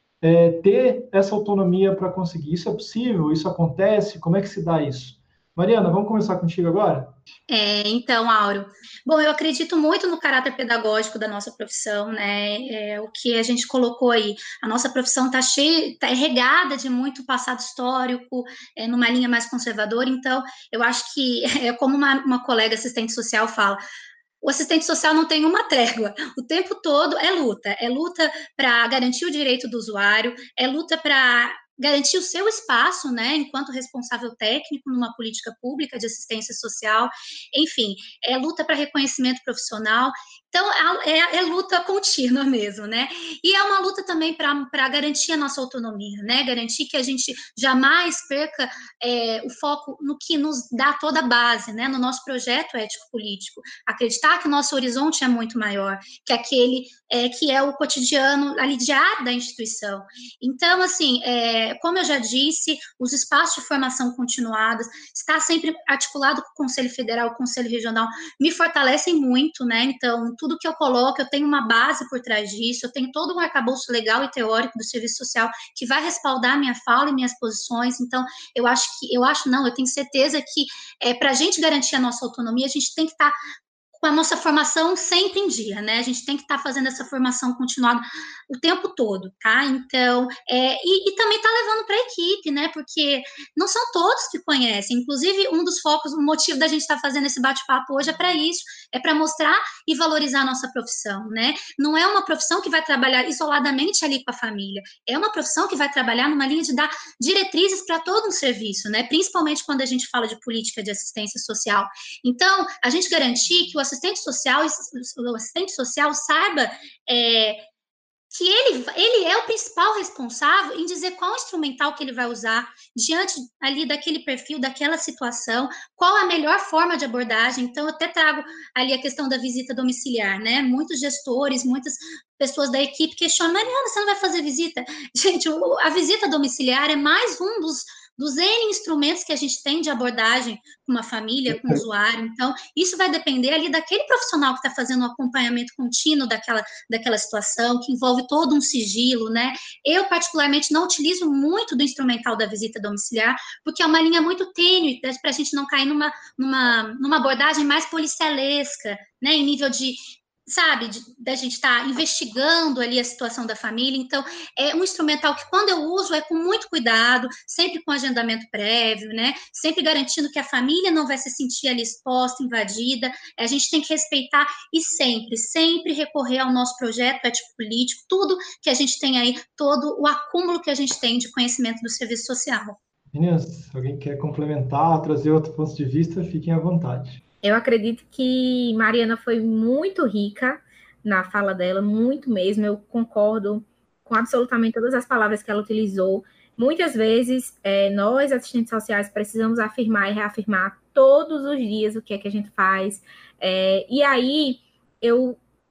é, ter essa autonomia para conseguir? Isso é possível? Isso acontece? Como é que se dá isso? Mariana, vamos começar contigo agora? É, então, Áureo, bom, eu acredito muito no caráter pedagógico da nossa profissão, né? É, o que a gente colocou aí, a nossa profissão está cheia, está regada de muito passado histórico, é, numa linha mais conservadora, então eu acho que, é como uma, uma colega assistente social fala, o assistente social não tem uma trégua, o tempo todo é luta, é luta para garantir o direito do usuário, é luta para garantir o seu espaço, né, enquanto responsável técnico numa política pública de assistência social, enfim, é luta para reconhecimento profissional, então é, é luta contínua mesmo, né, e é uma luta também para garantir a nossa autonomia, né, garantir que a gente jamais perca é, o foco no que nos dá toda a base, né, no nosso projeto ético-político, acreditar que o nosso horizonte é muito maior, que aquele é, que é o cotidiano ali diário da instituição. Então, assim, é, como eu já disse, os espaços de formação continuadas, estar sempre articulado com o Conselho Federal, o Conselho Regional, me fortalecem muito, né? Então, tudo que eu coloco, eu tenho uma base por trás disso, eu tenho todo um arcabouço legal e teórico do serviço social que vai respaldar minha fala e minhas posições. Então, eu acho que, eu acho não, eu tenho certeza que é, para a gente garantir a nossa autonomia, a gente tem que estar com a nossa formação sempre em dia, né? A gente tem que estar tá fazendo essa formação continuada o tempo todo, tá? Então, é, e, e também tá levando para a equipe, né? Porque não são todos que conhecem. Inclusive, um dos focos, o motivo da gente estar tá fazendo esse bate-papo hoje é para isso, é para mostrar e valorizar a nossa profissão, né? Não é uma profissão que vai trabalhar isoladamente ali com a família, é uma profissão que vai trabalhar numa linha de dar diretrizes para todo um serviço, né? Principalmente quando a gente fala de política de assistência social. Então, a gente garantir que o assistente social, o assistente social saiba é, que ele, ele é o principal responsável em dizer qual instrumental que ele vai usar diante ali daquele perfil, daquela situação, qual a melhor forma de abordagem. Então, eu até trago ali a questão da visita domiciliar, né? Muitos gestores, muitas pessoas da equipe questionam, Mariana, você não vai fazer visita? Gente, a visita domiciliar é mais um dos dos N instrumentos que a gente tem de abordagem com uma família, com o usuário. Então, isso vai depender ali daquele profissional que está fazendo um acompanhamento contínuo daquela, daquela situação, que envolve todo um sigilo, né? Eu, particularmente, não utilizo muito do instrumental da visita domiciliar, porque é uma linha muito tênue, para a gente não cair numa, numa, numa abordagem mais policialesca, né? Em nível de sabe, da gente estar tá investigando ali a situação da família. Então, é um instrumental que, quando eu uso, é com muito cuidado, sempre com agendamento prévio, né? Sempre garantindo que a família não vai se sentir ali exposta, invadida. A gente tem que respeitar e sempre, sempre recorrer ao nosso projeto ético-político, tudo que a gente tem aí, todo o acúmulo que a gente tem de conhecimento do serviço social. Meninas, se alguém quer complementar, trazer outro ponto de vista, fiquem à vontade. Eu acredito que Mariana foi muito rica na fala dela, muito mesmo. Eu concordo com absolutamente todas as palavras que ela utilizou. Muitas vezes, é, nós, assistentes sociais, precisamos afirmar e reafirmar todos os dias o que é que a gente faz. É, e aí, eu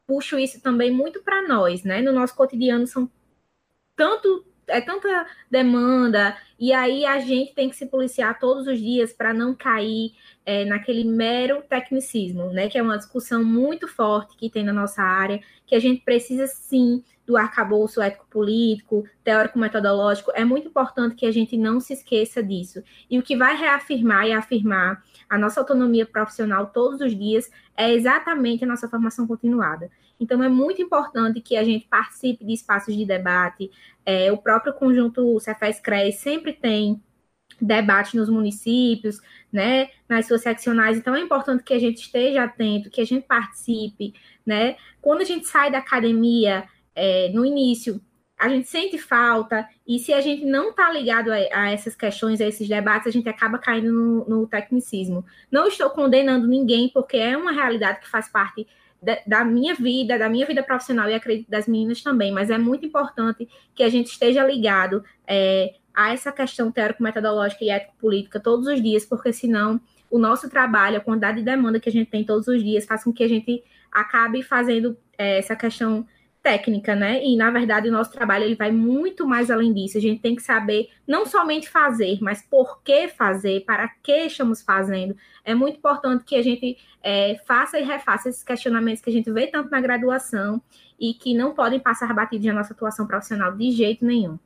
puxo isso também muito para nós, né? No nosso cotidiano são tanto, é tanta demanda, e aí a gente tem que se policiar todos os dias para não cair é, naquele mero tecnicismo, né? Que é uma discussão muito forte que tem na nossa área, que a gente precisa sim do arcabouço ético-político, teórico-metodológico. É muito importante que a gente não se esqueça disso. E o que vai reafirmar e afirmar a nossa autonomia profissional todos os dias é exatamente a nossa formação continuada. Então, é muito importante que a gente participe de espaços de debate. É, o próprio conjunto Cefes-CREA sempre tem debate nos municípios, né, nas suas seccionais. Então, é importante que a gente esteja atento, que a gente participe, né? Quando a gente sai da academia, é, no início, a gente sente falta, e se a gente não está ligado a, a essas questões, a esses debates, a gente acaba caindo no, no tecnicismo. Não estou condenando ninguém, porque é uma realidade que faz parte da, da minha vida, da minha vida profissional, e acredito das meninas também, mas é muito importante que a gente esteja ligado é, a essa questão teórico-metodológica e ético-política todos os dias, porque senão o nosso trabalho, a quantidade de demanda que a gente tem todos os dias, faz com que a gente acabe fazendo é, essa questão técnica, né? E, na verdade, o nosso trabalho ele vai muito mais além disso. A gente tem que saber não somente fazer, mas por que fazer, para que estamos fazendo. É muito importante que a gente é, faça e refaça esses questionamentos que a gente vê tanto na graduação e que não podem passar batidos na nossa atuação profissional de jeito nenhum.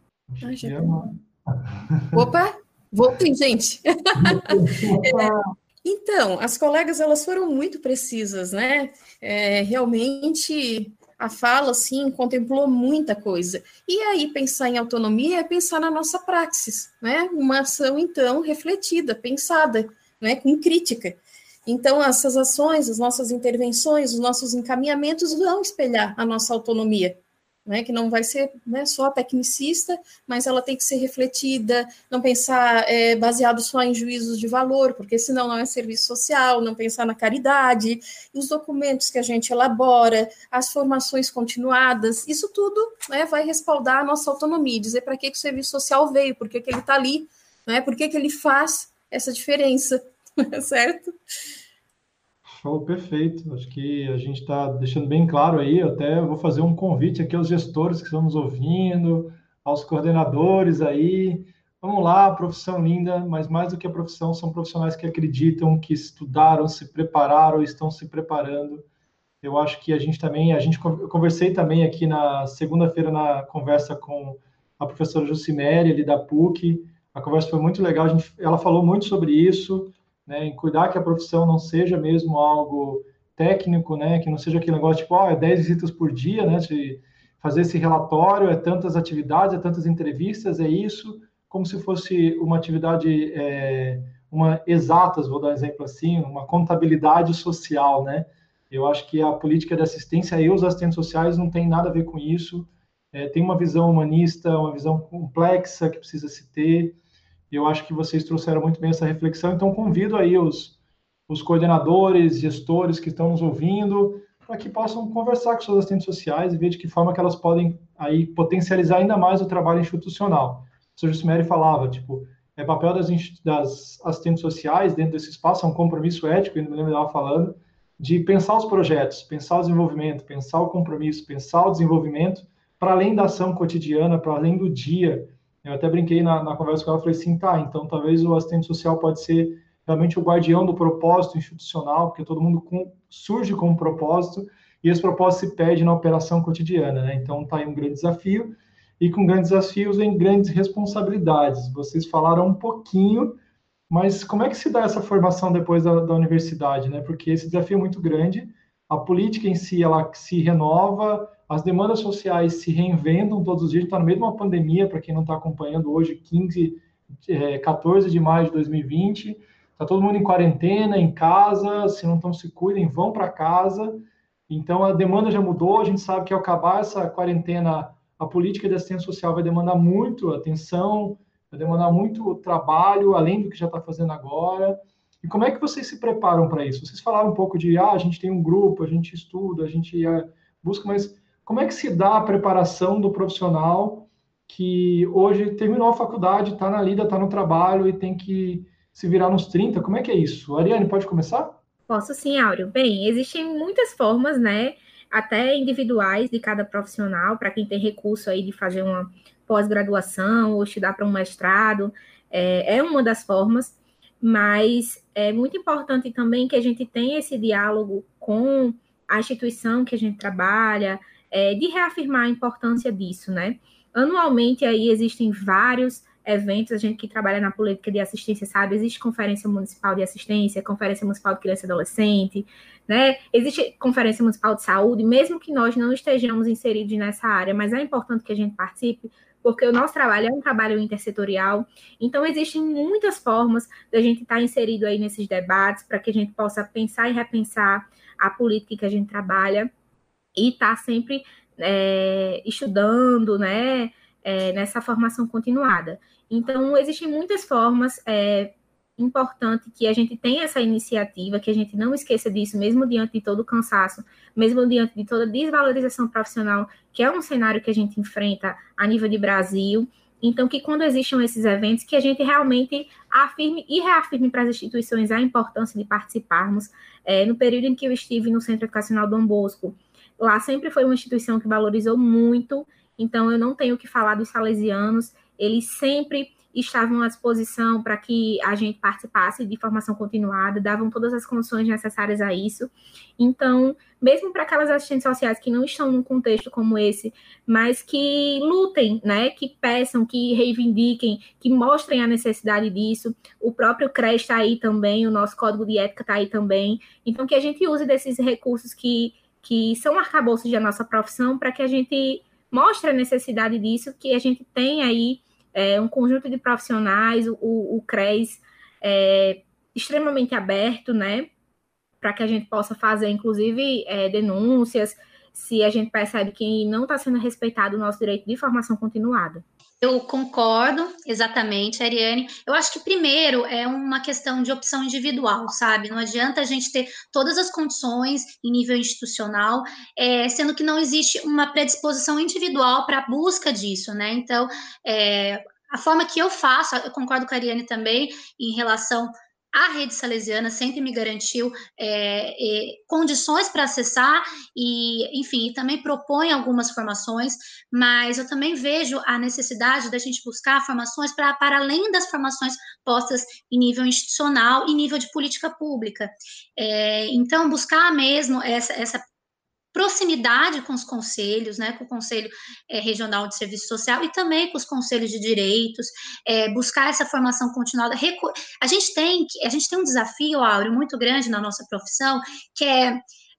Opa, voltei, gente. é, então, as colegas, elas foram muito precisas, né? É, realmente... A fala, sim, contemplou muita coisa. E aí, pensar em autonomia é pensar na nossa praxis, né? Uma ação, então, refletida, pensada, né? Com crítica. Então, essas ações, as nossas intervenções, os nossos encaminhamentos vão espelhar a nossa autonomia, né? Que não vai ser, né, só tecnicista, mas ela tem que ser refletida, não pensar é, baseado só em juízos de valor, porque senão não é serviço social, não pensar na caridade, os documentos que a gente elabora, as formações continuadas, isso tudo, né, vai respaldar a nossa autonomia, dizer para que, que o serviço social veio, por que, que ele está ali, né, por que, que ele faz essa diferença, certo? Show, perfeito. Acho que a gente está deixando bem claro aí. Eu até vou fazer um convite aqui aos gestores que estão nos ouvindo, aos coordenadores aí. Vamos lá, profissão linda, mas mais do que a profissão, são profissionais que acreditam, que estudaram, se prepararam, estão se preparando. Eu acho que a gente também, a gente, eu conversei também aqui na segunda-feira na conversa com a professora Jucimere, ali da P U C. A conversa foi muito legal, a gente, ela falou muito sobre isso, né, em cuidar que a profissão não seja mesmo algo técnico, né, que não seja aquele negócio tipo, oh, é dez visitas por dia, né, de fazer esse relatório, é tantas atividades, é tantas entrevistas, é isso, como se fosse uma atividade, é, uma exatas, vou dar um exemplo assim, uma contabilidade social, né. Eu acho que a política de assistência e os assistentes sociais não tem nada a ver com isso, é, tem uma visão humanista, uma visão complexa que precisa se ter. Eu acho que vocês trouxeram muito bem essa reflexão, então convido aí os, os coordenadores, gestores que estão nos ouvindo, para que possam conversar com suas assistentes sociais e ver de que forma que elas podem aí potencializar ainda mais o trabalho institucional. O senhor Jucimere falava, tipo, é papel das, das assistentes sociais dentro desse espaço, é um compromisso ético, ainda me lembro dela falando, de pensar os projetos, pensar o desenvolvimento, pensar o compromisso, pensar o desenvolvimento, para além da ação cotidiana, para além do dia. Eu até brinquei na, na conversa com ela, falei assim, tá, então talvez o assistente social pode ser realmente o guardião do propósito institucional, porque todo mundo com, surge com um propósito, e esse propósito se perde na operação cotidiana, né? Então tá aí um grande desafio, e com grandes desafios vem grandes responsabilidades. Vocês falaram um pouquinho, mas como é que se dá essa formação depois da, da universidade, né? Porque esse desafio é muito grande, a política em si, ela se renova, as demandas sociais se reinventam todos os dias. A gente está no meio de uma pandemia, para quem não está acompanhando hoje, quinze, quatorze de maio de dois mil e vinte. Está todo mundo em quarentena, em casa. Se não estão, se cuidem, vão para casa. Então, a demanda já mudou. A gente sabe que, ao acabar essa quarentena, a política de assistência social vai demandar muito atenção, vai demandar muito trabalho, além do que já está fazendo agora. E como é que vocês se preparam para isso? Vocês falaram um pouco de, ah, a gente tem um grupo, a gente estuda, a gente uh, busca, mas... Como é que se dá a preparação do profissional que hoje terminou a faculdade, está na lida, está no trabalho e tem que se virar nos trinta? Como é que é isso? Ariane, pode começar? Posso sim, Áureo. Bem, existem muitas formas, né, até individuais de cada profissional, para quem tem recurso aí de fazer uma pós-graduação ou estudar para um mestrado, é, é uma das formas, mas é muito importante também que a gente tenha esse diálogo com a instituição que a gente trabalha, é, de reafirmar a importância disso, né? Anualmente aí existem vários eventos, a gente que trabalha na política de assistência sabe, existe Conferência Municipal de Assistência, Conferência Municipal de Criança e Adolescente, né? Existe Conferência Municipal de Saúde, mesmo que nós não estejamos inseridos nessa área, mas é importante que a gente participe, porque o nosso trabalho é um trabalho intersetorial, então existem muitas formas da gente estar inserido aí nesses debates, para que a gente possa pensar e repensar a política que a gente trabalha, e estar sempre é, estudando, né, é, nessa formação continuada. Então, existem muitas formas, é importante que a gente tenha essa iniciativa, que a gente não esqueça disso, mesmo diante de todo o cansaço, mesmo diante de toda a desvalorização profissional, que é um cenário que a gente enfrenta a nível de Brasil. Então, que quando existam esses eventos, que a gente realmente afirme e reafirme para as instituições a importância de participarmos. É, no período em que eu estive no Centro Educacional Dom Bosco, lá sempre foi uma instituição que valorizou muito, então eu não tenho o que falar dos salesianos, eles sempre estavam à disposição para que a gente participasse de formação continuada, davam todas as condições necessárias a isso. Então, mesmo para aquelas assistentes sociais que não estão num contexto como esse, mas que lutem, né, que peçam, que reivindiquem, que mostrem a necessidade disso, o próprio C R E S está aí também, o nosso Código de Ética está aí também, então que a gente use desses recursos que, que são arcabouços da nossa profissão, para que a gente mostre a necessidade disso, que a gente tem aí É, um conjunto de profissionais, o, o C R E S é extremamente aberto, né, para que a gente possa fazer, inclusive, é, denúncias, se a gente percebe que não está sendo respeitado o nosso direito de formação continuada. Eu concordo, exatamente, Ariane. Eu acho que, primeiro, é uma questão de opção individual, sabe? Não adianta a gente ter todas as condições em nível institucional, é, sendo que não existe uma predisposição individual para a busca disso, né? Então, é, a forma que eu faço, eu concordo com a Ariane também, em relação a rede salesiana sempre me garantiu é, é, condições para acessar e, enfim, também propõe algumas formações, mas eu também vejo a necessidade da gente buscar formações para, para além das formações postas em nível institucional e nível de política pública. É, então, buscar mesmo essa, essa proximidade com os conselhos, né, com o Conselho é, Regional de Serviço Social e também com os conselhos de direitos, é, buscar essa formação continuada. A gente tem, a gente tem um desafio, Áureo, muito grande na nossa profissão, que é,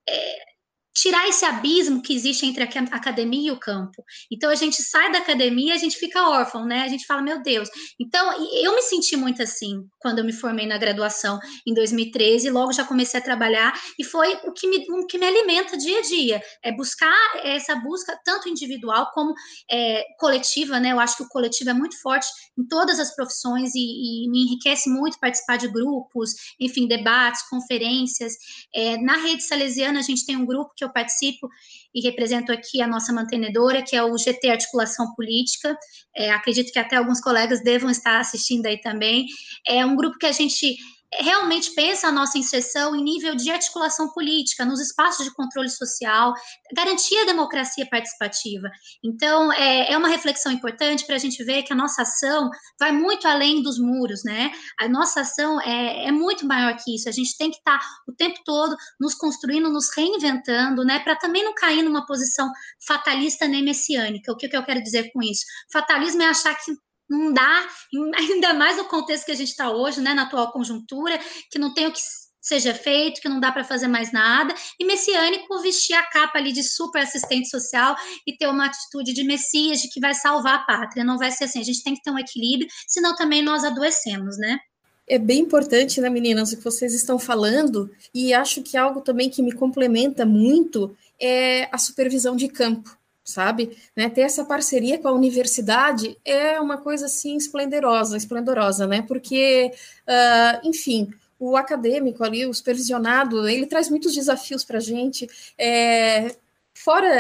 é tirar esse abismo que existe entre a academia e o campo. Então, a gente sai da academia e a gente fica órfão, né? A gente fala, meu Deus. Então, eu me senti muito assim quando eu me formei na graduação em dois mil e treze, logo já comecei a trabalhar, e foi o que me, o que me alimenta dia a dia, é buscar essa busca tanto individual como é, coletiva, né? Eu acho que o coletivo é muito forte em todas as profissões e, e me enriquece muito participar de grupos, enfim, debates, conferências. É, na rede salesiana, a gente tem um grupo que eu participo e represento aqui a nossa mantenedora, que é o G T Articulação Política, é, acredito que até alguns colegas devam estar assistindo aí também, é um grupo que a gente realmente pensa a nossa inserção em nível de articulação política, nos espaços de controle social, garantir a democracia participativa. Então, é, é uma reflexão importante para a gente ver que a nossa ação vai muito além dos muros, né? A nossa ação é, é muito maior que isso, a gente tem que estar o tempo todo nos construindo, nos reinventando, né? Para também não cair numa posição fatalista nem messiânica. O que, que eu quero dizer com isso? Fatalismo é achar que não dá, ainda mais no contexto que a gente está hoje, né, na atual conjuntura, que não tem o que seja feito, que não dá para fazer mais nada, e messiânico vestir a capa ali de super assistente social e ter uma atitude de messias, de que vai salvar a pátria. Não vai ser assim, a gente tem que ter um equilíbrio, senão também nós adoecemos, né? É bem importante, né, meninas, o que vocês estão falando, e acho que algo também que me complementa muito é a supervisão de campo. Sabe, né, ter essa parceria com a universidade é uma coisa assim esplendorosa, esplendorosa, né, porque, uh, enfim, o acadêmico ali, o supervisionado, ele traz muitos desafios para a gente, é, fora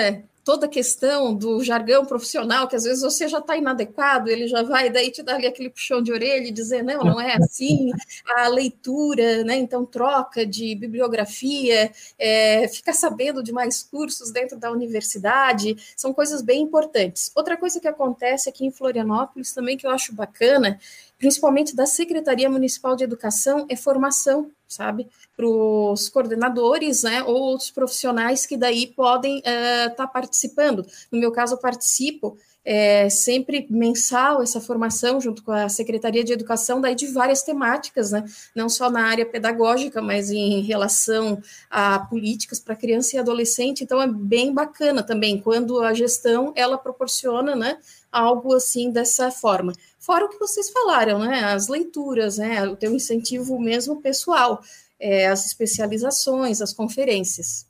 toda a questão do jargão profissional, que às vezes você já está inadequado, ele já vai daí te dar ali aquele puxão de orelha e dizer, não, não é assim, a leitura, né? Então troca de bibliografia, é, fica sabendo de mais cursos dentro da universidade, são coisas bem importantes. Outra coisa que acontece aqui em Florianópolis também, que eu acho bacana, principalmente da Secretaria Municipal de Educação, é formação, sabe, para os coordenadores, né, ou outros profissionais que daí podem estar uh, tá participando. No meu caso, eu participo é, sempre mensal essa formação junto com a Secretaria de Educação, daí de várias temáticas, né, não só na área pedagógica, mas em relação a políticas para criança e adolescente. Então é bem bacana também quando a gestão ela proporciona, né, algo assim dessa forma. Fora o que vocês falaram, né, as leituras, né, o teu incentivo mesmo pessoal, é, as especializações, as conferências.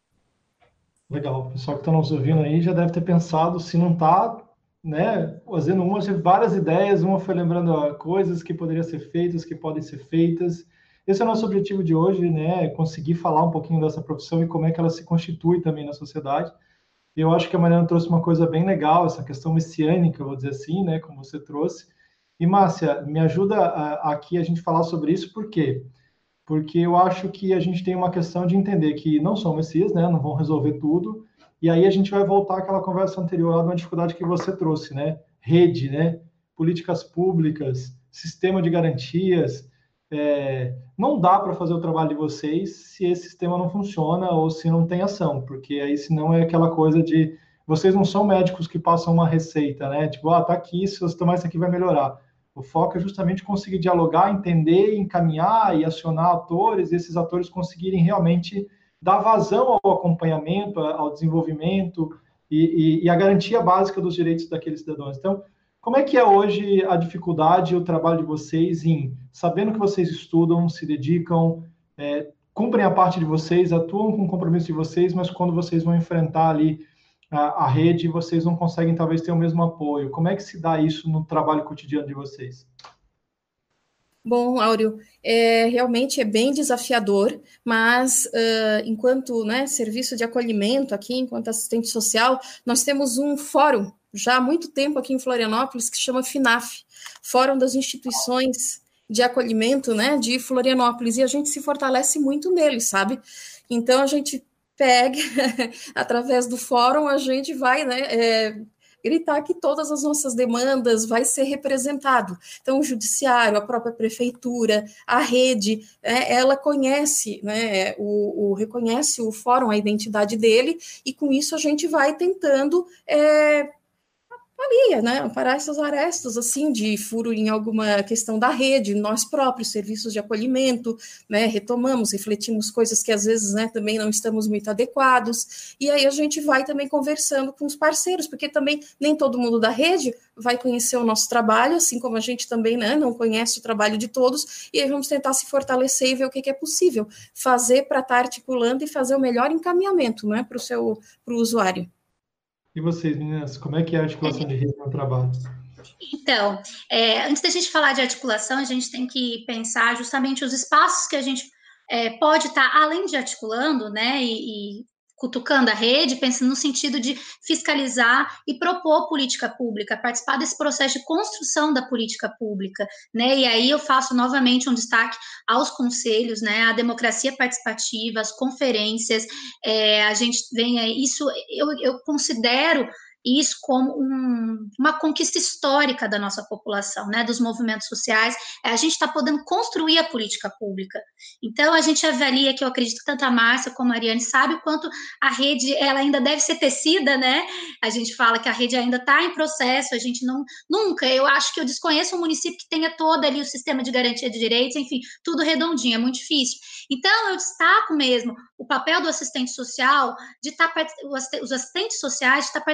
Legal, o pessoal que está nos ouvindo aí já deve ter pensado, se não está, né, fazendo uma, teve várias ideias, uma foi lembrando ó, coisas que poderiam ser feitas, que podem ser feitas. Esse é o nosso objetivo de hoje, né, conseguir falar um pouquinho dessa profissão e como é que ela se constitui também na sociedade. Eu acho que a Mariana trouxe uma coisa bem legal, essa questão messiânica, vou dizer assim, né, como você trouxe. E, Márcia, me ajuda a, aqui a gente falar sobre isso, por quê? Porque eu acho que a gente tem uma questão de entender que não são messias, né, não vão resolver tudo, e aí a gente vai voltar àquela conversa anterior lá de uma dificuldade que você trouxe, né, rede, né, políticas públicas, sistema de garantias. É, não dá para fazer o trabalho de vocês se esse sistema não funciona ou se não tem ação, porque aí senão é aquela coisa de vocês não são médicos que passam uma receita, né? Tipo, ah, tá aqui, se você tomar isso aqui vai melhorar. O foco é justamente conseguir dialogar, entender, encaminhar e acionar atores, e esses atores conseguirem realmente dar vazão ao acompanhamento, ao desenvolvimento e, e, e a garantia básica dos direitos daqueles cidadãos. Então, como é que é hoje a dificuldade e o trabalho de vocês em, sabendo que vocês estudam, se dedicam, é, cumprem a parte de vocês, atuam com o compromisso de vocês, mas quando vocês vão enfrentar ali a, a rede, vocês não conseguem talvez ter o mesmo apoio. Como é que se dá isso no trabalho cotidiano de vocês? Bom, Áureo, é, realmente é bem desafiador, mas uh, enquanto né, serviço de acolhimento aqui, enquanto assistente social, nós temos um fórum já há muito tempo aqui em Florianópolis que chama FINAF, Fórum das Instituições de Acolhimento, né, de Florianópolis, e a gente se fortalece muito nele, sabe? Então a gente pega, através do fórum, a gente vai, né, é, gritar que todas as nossas demandas vai ser representado. Então, o judiciário, a própria prefeitura, a rede, é, ela conhece, né, o, o, reconhece o fórum, a identidade dele, e com isso a gente vai tentando é, ali, né, parar essas arestas, assim, de furo em alguma questão da rede, nós próprios, serviços de acolhimento, né, retomamos, refletimos coisas que às vezes, né, também não estamos muito adequados, e aí a gente vai também conversando com os parceiros, porque também nem todo mundo da rede vai conhecer o nosso trabalho, assim como a gente também, né, não conhece o trabalho de todos, e aí vamos tentar se fortalecer e ver o que, que é possível fazer para estar articulando e fazer o melhor encaminhamento, né, para o seu, para o usuário. E vocês, meninas, como é que é a articulação de rede no trabalho? Então, é, antes da gente falar de articulação, a gente tem que pensar justamente os espaços que a gente é, pode estar, além de articulando, né, e, e cutucando a rede, pensando no sentido de fiscalizar e propor política pública, participar desse processo de construção da política pública, né, e aí eu faço novamente um destaque aos conselhos, né, a democracia participativa, as conferências, é, a gente vem aí, isso eu, eu considero isso como um, uma conquista histórica da nossa população, né, dos movimentos sociais, a gente está podendo construir a política pública. Então, a gente avalia, que eu acredito que tanto a Márcia como a Ariane sabe o quanto a rede ela ainda deve ser tecida, né, a gente fala que a rede ainda está em processo, a gente não, nunca, eu acho que eu desconheço um município que tenha todo ali o sistema de garantia de direitos, enfim, tudo redondinho, é muito difícil. Então, eu destaco mesmo o papel do assistente social, de estar, os assistentes sociais, de estar participando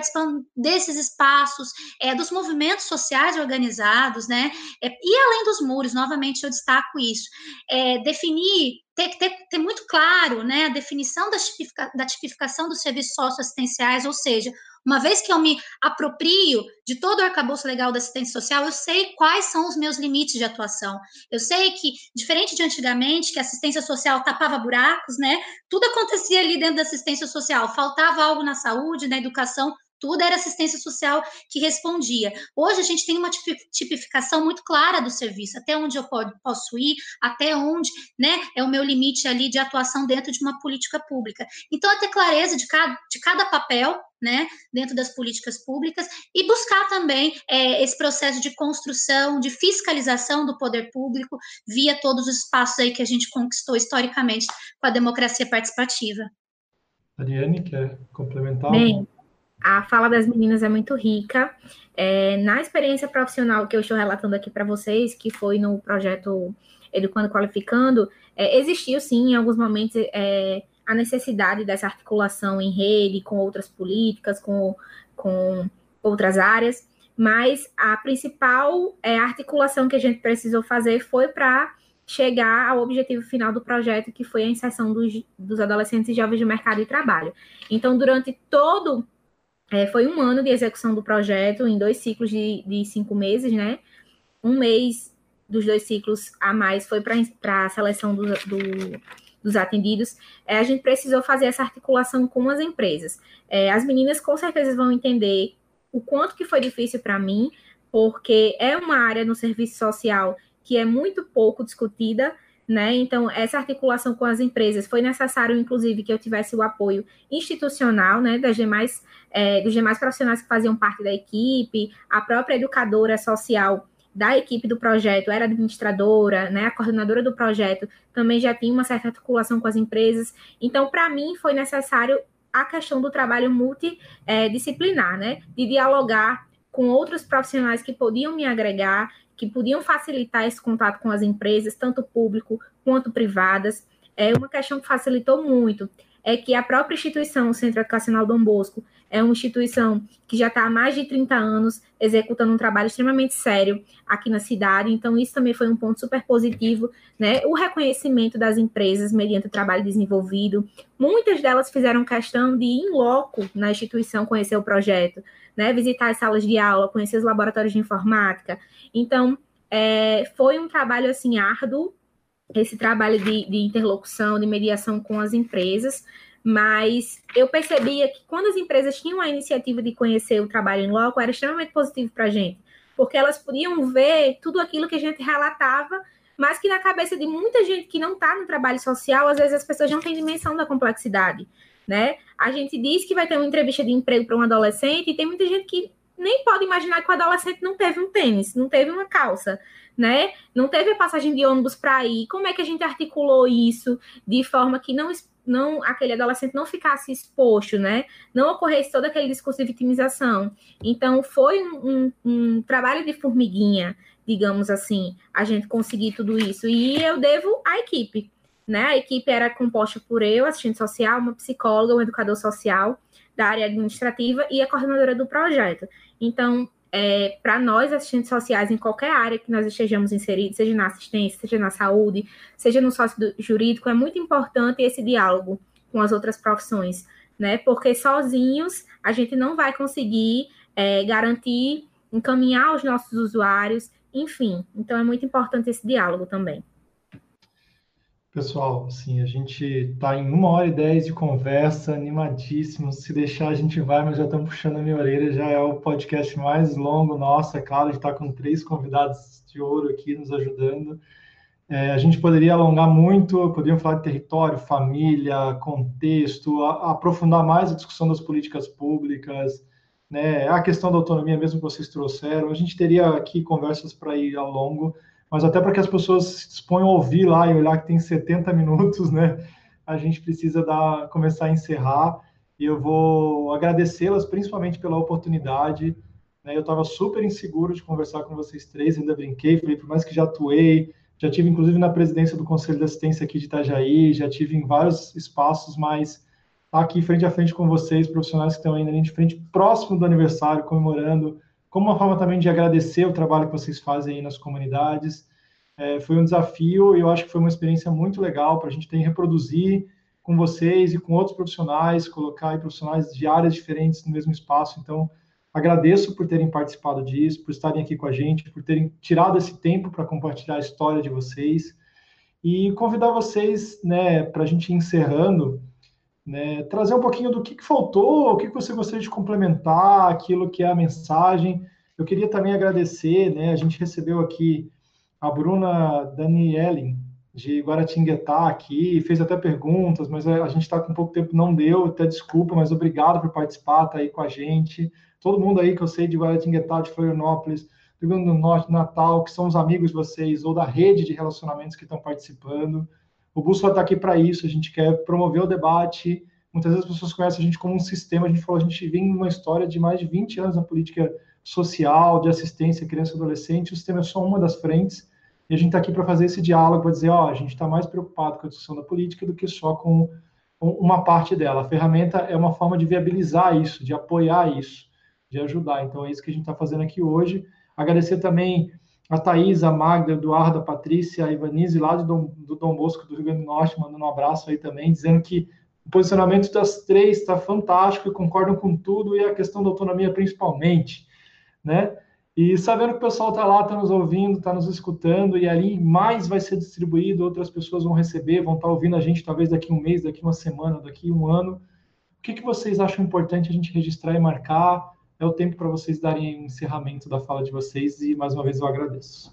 desses espaços, é, dos movimentos sociais organizados, né? É, e além dos muros, novamente eu destaco isso, é, definir, ter que ter, ter muito claro, né, a definição da, tipifica, da tipificação dos serviços socioassistenciais, ou seja, uma vez que eu me aproprio de todo o arcabouço legal da assistência social, eu sei quais são os meus limites de atuação. Eu sei que, diferente de antigamente, que a assistência social tapava buracos, né? Tudo acontecia ali dentro da assistência social. Faltava algo na saúde, na educação, tudo era assistência social que respondia. Hoje a gente tem uma tipificação muito clara do serviço, até onde eu posso ir, até onde, né, é o meu limite ali de atuação dentro de uma política pública. Então, é ter clareza de cada, de cada papel, né, dentro das políticas públicas e buscar também é, esse processo de construção, de fiscalização do poder público via todos os espaços aí que a gente conquistou historicamente com a democracia participativa. Ariane, quer complementar? Bem, a fala das meninas é muito rica. É, na experiência profissional que eu estou relatando aqui para vocês, que foi no projeto Educando Qualificando, é, existiu sim, em alguns momentos, é, a necessidade dessa articulação em rede com outras políticas, com, com outras áreas, mas a principal é, articulação que a gente precisou fazer foi para chegar ao objetivo final do projeto, que foi a inserção dos, dos adolescentes e jovens no mercado de trabalho. Então, durante todo... É, foi um ano de execução do projeto, em dois ciclos de, de cinco meses, né? Um mês dos dois ciclos a mais foi para a seleção do, do, dos atendidos. É, a gente precisou fazer essa articulação com as empresas. É, as meninas com certeza vão entender o quanto que foi difícil para mim, porque é uma área no serviço social que é muito pouco discutida, né? Então, essa articulação com as empresas foi necessário, inclusive, que eu tivesse o apoio institucional, né, das demais, é, dos demais profissionais que faziam parte da equipe, a própria educadora social da equipe do projeto era administradora, né, a coordenadora do projeto também já tinha uma certa articulação com as empresas. Então, para mim, foi necessário a questão do trabalho multidisciplinar, né, de dialogar com outros profissionais que podiam me agregar, que podiam facilitar esse contato com as empresas, tanto público quanto privadas. É uma questão que facilitou muito, é que a própria instituição, o Centro Educacional Dom Bosco, é uma instituição que já está há mais de trinta anos executando um trabalho extremamente sério aqui na cidade, então isso também foi um ponto super positivo, né? O reconhecimento das empresas mediante o trabalho desenvolvido. Muitas delas fizeram questão de ir em loco na instituição conhecer o projeto, né? Visitar as salas de aula, conhecer os laboratórios de informática. Então, é, foi um trabalho assim árduo, esse trabalho de, de interlocução, de mediação com as empresas, mas eu percebia que quando as empresas tinham a iniciativa de conhecer o trabalho em loco, era extremamente positivo para a gente, porque elas podiam ver tudo aquilo que a gente relatava, mas que na cabeça de muita gente que não está no trabalho social, às vezes as pessoas não têm dimensão da complexidade, né? A gente diz que vai ter uma entrevista de emprego para um adolescente e tem muita gente que nem pode imaginar que o adolescente não teve um tênis, não teve uma calça, né? Não teve a passagem de ônibus para ir. Como é que a gente articulou isso de forma que não, não aquele adolescente não ficasse exposto, né? Não ocorresse todo aquele discurso de vitimização. Então, foi um, um, um trabalho de formiguinha, digamos assim, a gente conseguir tudo isso. E eu devo à equipe, né? A equipe era composta por eu, assistente social, uma psicóloga, um educador social da área administrativa e a coordenadora do projeto. Então, é, para nós, assistentes sociais, em qualquer área que nós estejamos inseridos, seja na assistência, seja na saúde, seja no sócio jurídico, é muito importante esse diálogo com as outras profissões, né? Porque sozinhos a gente não vai conseguir é, garantir, encaminhar os nossos usuários, enfim. Então, é muito importante esse diálogo também. Pessoal, assim, a gente está em uma hora e dez de conversa, animadíssimo. Se deixar, a gente vai, mas já estamos puxando a minha orelha. Já é o podcast mais longo nosso, é claro. A gente está com três convidados de ouro aqui nos ajudando. É, a gente poderia alongar muito, poderíamos falar de território, família, contexto, a, a aprofundar mais a discussão das políticas públicas, né? A questão da autonomia mesmo que vocês trouxeram. A gente teria aqui conversas para ir ao longo, mas até para que as pessoas se disponham a ouvir lá e olhar que tem setenta minutos, né? A gente precisa dar, começar a encerrar, e eu vou agradecê-las principalmente pela oportunidade, né? Eu estava super inseguro de conversar com vocês três, ainda brinquei, falei, por mais que já atuei, já tive inclusive na presidência do Conselho de Assistência aqui de Itajaí, já tive em vários espaços, mas estar aqui frente a frente com vocês, profissionais que estão ainda de frente, próximo do aniversário, comemorando, como uma forma também de agradecer o trabalho que vocês fazem aí nas comunidades. É, foi um desafio e eu acho que foi uma experiência muito legal para a gente ter que reproduzir com vocês e com outros profissionais, colocar aí profissionais de áreas diferentes no mesmo espaço. Então, agradeço por terem participado disso, por estarem aqui com a gente, por terem tirado esse tempo para compartilhar a história de vocês e convidar vocês, né, para a gente ir encerrando, né, trazer um pouquinho do que, que faltou, o que, que você gostaria de complementar, aquilo que é a mensagem. Eu queria também agradecer, né, a gente recebeu aqui a Bruna Danielen, de Guaratinguetá aqui, fez até perguntas, mas a gente está com pouco tempo, não deu, até desculpa, mas obrigado por participar, tá aí com a gente. Todo mundo aí que eu sei de Guaratinguetá, de Florianópolis, do Rio Grande do Norte, Natal, que são os amigos de vocês, ou da rede de relacionamentos que estão participando. O Bússola está aqui para isso, a gente quer promover o debate. Muitas vezes as pessoas conhecem a gente como um sistema, a gente falou, a gente vem numa história de mais de vinte anos na política social, de assistência à criança e adolescente, o sistema é só uma das frentes, e a gente está aqui para fazer esse diálogo, para dizer, ó, a gente está mais preocupado com a discussão da política do que só com, com uma parte dela. A ferramenta é uma forma de viabilizar isso, de apoiar isso, de ajudar. Então é isso que a gente está fazendo aqui hoje. Agradecer também a Thaís, a Magda, a Eduardo, a Patrícia, a Ivanise, lá do Dom, do Dom Bosco do Rio Grande do Norte, mandando um abraço aí também, dizendo que o posicionamento das três está fantástico e concordam com tudo, e a questão da autonomia principalmente, né? E sabendo que o pessoal está lá, está nos ouvindo, está nos escutando, e ali mais vai ser distribuído, outras pessoas vão receber, vão estar ouvindo a gente talvez daqui um mês, daqui uma semana, daqui um ano. O que, que vocês acham importante a gente registrar e marcar? É o tempo para vocês darem o encerramento da fala de vocês, e mais uma vez eu agradeço.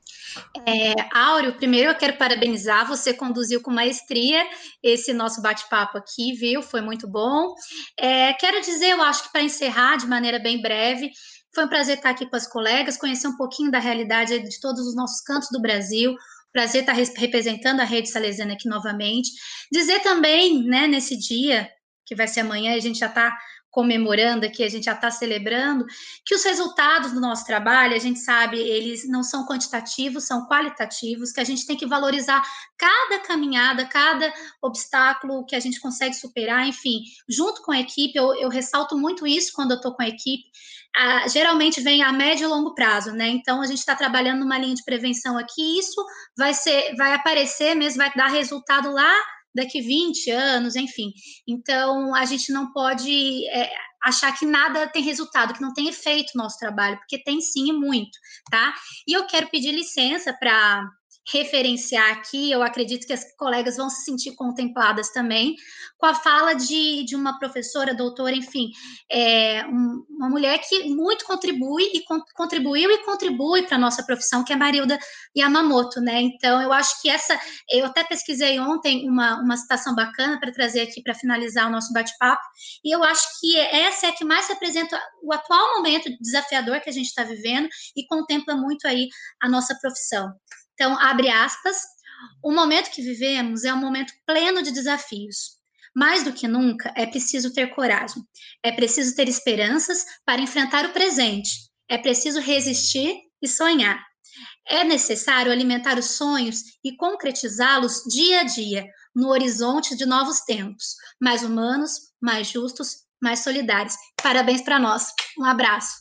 É, Áureo, primeiro eu quero parabenizar, você conduziu com maestria esse nosso bate-papo aqui, viu? Foi muito bom. É, quero dizer, eu acho que para encerrar de maneira bem breve, foi um prazer estar aqui com as colegas, conhecer um pouquinho da realidade de todos os nossos cantos do Brasil. Prazer estar representando a Rede Salesiana aqui novamente. Dizer também, né, nesse dia, que vai ser amanhã, a gente já está comemorando aqui, a gente já está celebrando, que os resultados do nosso trabalho, a gente sabe, eles não são quantitativos, são qualitativos, que a gente tem que valorizar cada caminhada, cada obstáculo que a gente consegue superar, enfim, junto com a equipe, eu, eu ressalto muito isso quando eu estou com a equipe, ah, geralmente vem a médio e longo prazo, né, então a gente está trabalhando numa linha de prevenção aqui, isso vai ser, vai aparecer mesmo, vai dar resultado lá daqui vinte anos, enfim. Então, a gente não pode é, achar que nada tem resultado, que não tem efeito no nosso trabalho, porque tem sim e muito, tá? E eu quero pedir licença para referenciar aqui, eu acredito que as colegas vão se sentir contempladas também, com a fala de, de uma professora, doutora, enfim, é, um, uma mulher que muito contribui e con, contribuiu e contribui para a nossa profissão, que é a Marilda Yamamoto, né? Então, eu acho que essa, eu até pesquisei ontem uma, uma citação bacana para trazer aqui para finalizar o nosso bate-papo, e eu acho que essa é a que mais representa o atual momento desafiador que a gente está vivendo e contempla muito aí a nossa profissão. Então, abre aspas, o momento que vivemos é um momento pleno de desafios. Mais do que nunca, é preciso ter coragem. É preciso ter esperanças para enfrentar o presente. É preciso resistir e sonhar. É necessário alimentar os sonhos e concretizá-los dia a dia, no horizonte de novos tempos, mais humanos, mais justos, mais solidários. Parabéns para nós. Um abraço.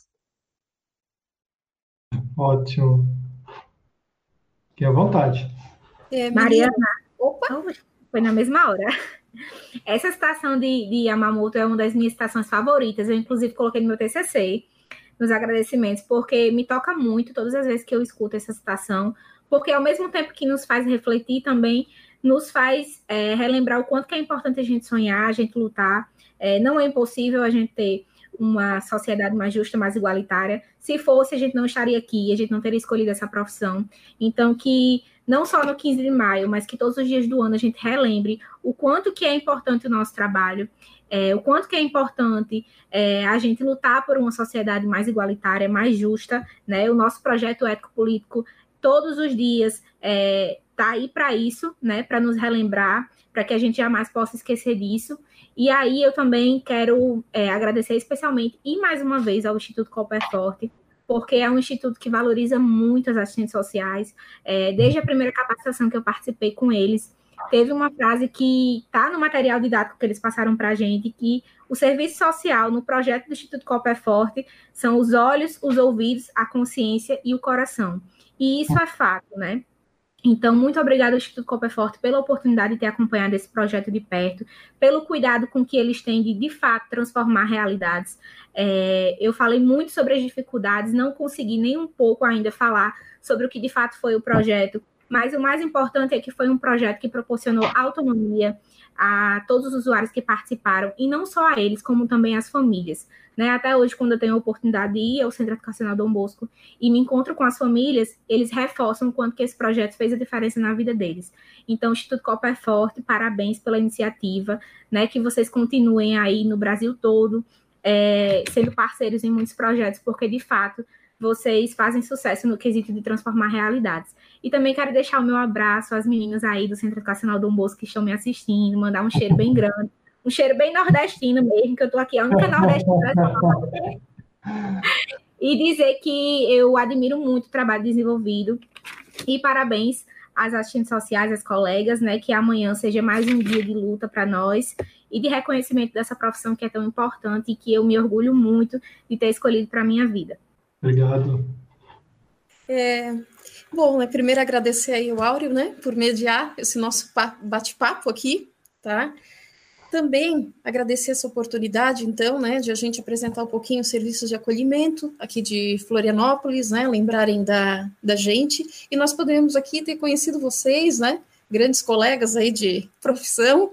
Ótimo. Fique à vontade. É, Mariana, opa, foi na mesma hora. Essa citação de, de Yamamoto é uma das minhas citações favoritas. Eu, inclusive, coloquei no meu T C C, nos agradecimentos, porque me toca muito todas as vezes que eu escuto essa citação, porque ao mesmo tempo que nos faz refletir, também nos faz é, relembrar o quanto que é importante a gente sonhar, a gente lutar. É, não é impossível a gente ter uma sociedade mais justa, mais igualitária. Se fosse, a gente não estaria aqui, a gente não teria escolhido essa profissão. Então, que não só no quinze de maio, mas que todos os dias do ano a gente relembre o quanto que é importante o nosso trabalho, é, o quanto que é importante é, a gente lutar por uma sociedade mais igualitária, mais justa, né? O nosso projeto ético-político, todos os dias, é, tá aí para isso, né? Para nos relembrar, para que a gente jamais possa esquecer disso. E aí eu também quero é, agradecer especialmente e mais uma vez ao Instituto Cooper Forte, porque é um instituto que valoriza muito as assistentes sociais. É, desde a primeira capacitação que eu participei com eles, teve uma frase que está no material didático que eles passaram para a gente, que o serviço social no projeto do Instituto Cooper Forte são os olhos, os ouvidos, a consciência e o coração. E isso é fato, né? Então, muito obrigada ao Instituto Cooper Forte pela oportunidade de ter acompanhado esse projeto de perto, pelo cuidado com que eles têm de, de fato, transformar realidades. É, eu falei muito sobre as dificuldades, não consegui nem um pouco ainda falar sobre o que de fato foi o projeto, mas o mais importante é que foi um projeto que proporcionou autonomia a todos os usuários que participaram, e não só a eles, como também às famílias. Né? Até hoje, quando eu tenho a oportunidade de ir ao Centro Educacional Dom Bosco e me encontro com as famílias, eles reforçam o quanto que esse projeto fez a diferença na vida deles. Então, o Instituto Cooper Forte, parabéns pela iniciativa, né? Que vocês continuem aí no Brasil todo, é, sendo parceiros em muitos projetos, porque, de fato, vocês fazem sucesso no quesito de transformar realidades. E também quero deixar o meu abraço às meninas aí do Centro Educacional Dom Bosco que estão me assistindo, mandar um cheiro bem grande, um cheiro bem nordestino mesmo, que eu estou aqui, a única nordestina dessa roda. E dizer que eu admiro muito o trabalho desenvolvido e parabéns às assistentes sociais, às colegas, né, que amanhã seja mais um dia de luta para nós e de reconhecimento dessa profissão que é tão importante e que eu me orgulho muito de ter escolhido para a minha vida. Obrigado. É, bom, né, primeiro agradecer aí ao Áureo, né, por mediar esse nosso bate-papo aqui, tá? Também agradecer essa oportunidade, então, né, de a gente apresentar um pouquinho os serviços de acolhimento aqui de Florianópolis, né, lembrarem da, da gente, e nós podemos aqui ter conhecido vocês, né, grandes colegas aí de profissão,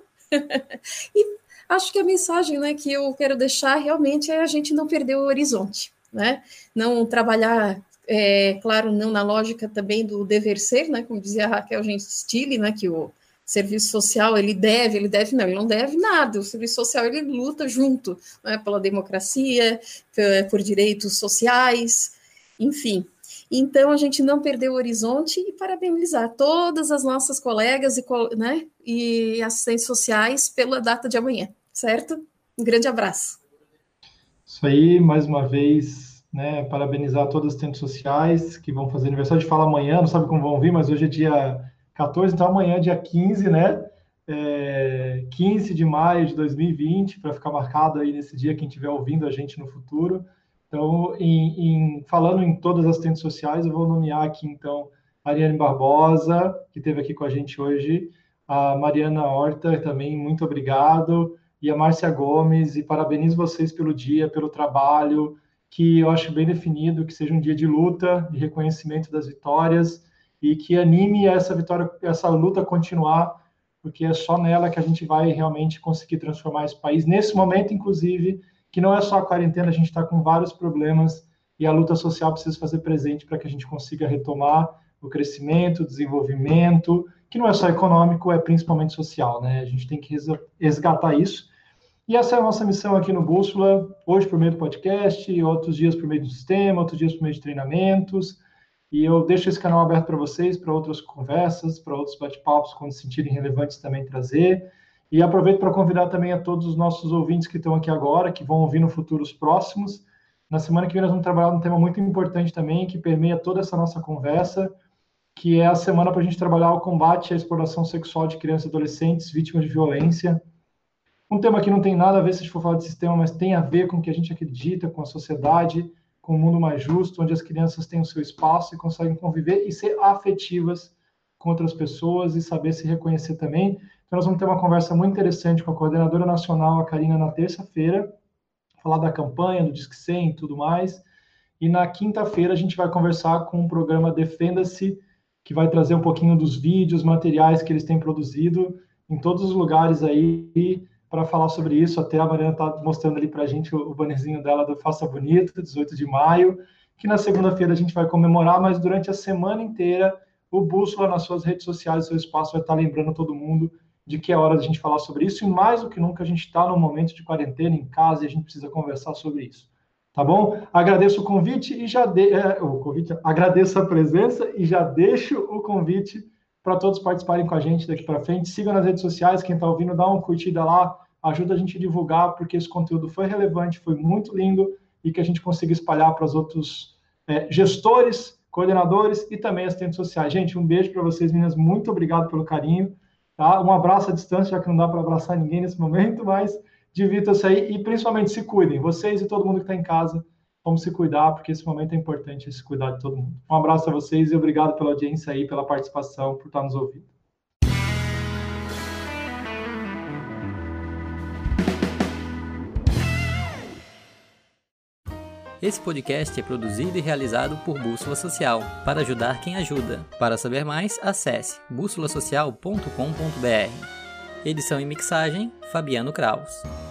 e acho que a mensagem, né, que eu quero deixar realmente é a gente não perder o horizonte, né, não trabalhar, é, claro, não na lógica também do dever ser, né, como dizia a Raquel Gentili, né, que o serviço social, ele deve, ele deve, não, ele não deve nada, o serviço social, ele luta junto, né, pela democracia, por direitos sociais, enfim. Então, a gente não perdeu o horizonte e parabenizar todas as nossas colegas e, né, e assistentes sociais pela data de amanhã, certo? Um grande abraço. Isso aí, mais uma vez, né, parabenizar todos os assistentes sociais que vão fazer aniversário, de fala amanhã, não sabe como vão vir, mas hoje é dia quatorze, então amanhã, dia quinze, né? É, quinze de maio de dois mil e vinte, para ficar marcado aí nesse dia, quem estiver ouvindo a gente no futuro. Então, em, em, falando em todas as assistentes sociais, eu vou nomear aqui, então, a Ariane Barbosa, que esteve aqui com a gente hoje, a Mariana Horta, também, muito obrigado, e a Márcia Gomes, e parabenizo vocês pelo dia, pelo trabalho, que eu acho bem definido, que seja um dia de luta, de reconhecimento das vitórias, e que anime essa vitória, essa luta a continuar, porque é só nela que a gente vai realmente conseguir transformar esse país. Nesse momento, inclusive, que não é só a quarentena, a gente está com vários problemas e a luta social precisa fazer presente para que a gente consiga retomar o crescimento, o desenvolvimento, que não é só econômico, é principalmente social, né? A gente tem que resgatar isso. E essa é a nossa missão aqui no Bússola, hoje por meio do podcast, outros dias por meio do sistema, outros dias por meio de treinamentos. E eu deixo esse canal aberto para vocês, para outras conversas, para outros bate-papos, quando se sentirem relevantes também trazer. E aproveito para convidar também a todos os nossos ouvintes que estão aqui agora, que vão ouvir no futuro os próximos. Na semana que vem nós vamos trabalhar num tema muito importante também, que permeia toda essa nossa conversa, que é a semana para a gente trabalhar o combate à exploração sexual de crianças e adolescentes vítimas de violência. Um tema que não tem nada a ver se a gente for falar de sistema, mas tem a ver com o que a gente acredita, com a sociedade, com um mundo mais justo, onde as crianças têm o seu espaço e conseguem conviver e ser afetivas com outras pessoas e saber se reconhecer também. Então, nós vamos ter uma conversa muito interessante com a coordenadora nacional, a Karina, na terça-feira, falar da campanha, do Disque cem e tudo mais. E na quinta-feira a gente vai conversar com o programa Defenda-se, que vai trazer um pouquinho dos vídeos, materiais que eles têm produzido em todos os lugares aí, para falar sobre isso. Até a Mariana está mostrando ali para a gente o, o bannerzinho dela do Faça Bonito, dezoito de maio, que na segunda-feira a gente vai comemorar, mas durante a semana inteira o Bússola nas suas redes sociais, seu espaço vai estar lembrando todo mundo de que é hora da gente falar sobre isso, e mais do que nunca a gente está num momento de quarentena em casa e a gente precisa conversar sobre isso. Tá bom? Agradeço o convite e já de... é, o convite, agradeço a presença e já deixo o convite para todos participarem com a gente daqui para frente. Sigam nas redes sociais, quem está ouvindo, dá uma curtida lá, ajuda a gente a divulgar, porque esse conteúdo foi relevante, foi muito lindo, e que a gente consiga espalhar para os outros é, gestores, coordenadores e também assistentes sociais. Gente, um beijo para vocês, meninas, muito obrigado pelo carinho. tá? Um abraço à distância, já que não dá para abraçar ninguém nesse momento, mas divirtam-se aí e principalmente se cuidem. Vocês e todo mundo que está em casa, vamos se cuidar, porque esse momento é importante, se cuidar de todo mundo. Um abraço a vocês e obrigado pela audiência aí, pela participação, por estar nos ouvindo. Esse podcast é produzido e realizado por Bússola Social, para ajudar quem ajuda. Para saber mais, acesse bússola social ponto com ponto b r. Edição e mixagem, Fabiano Kraus.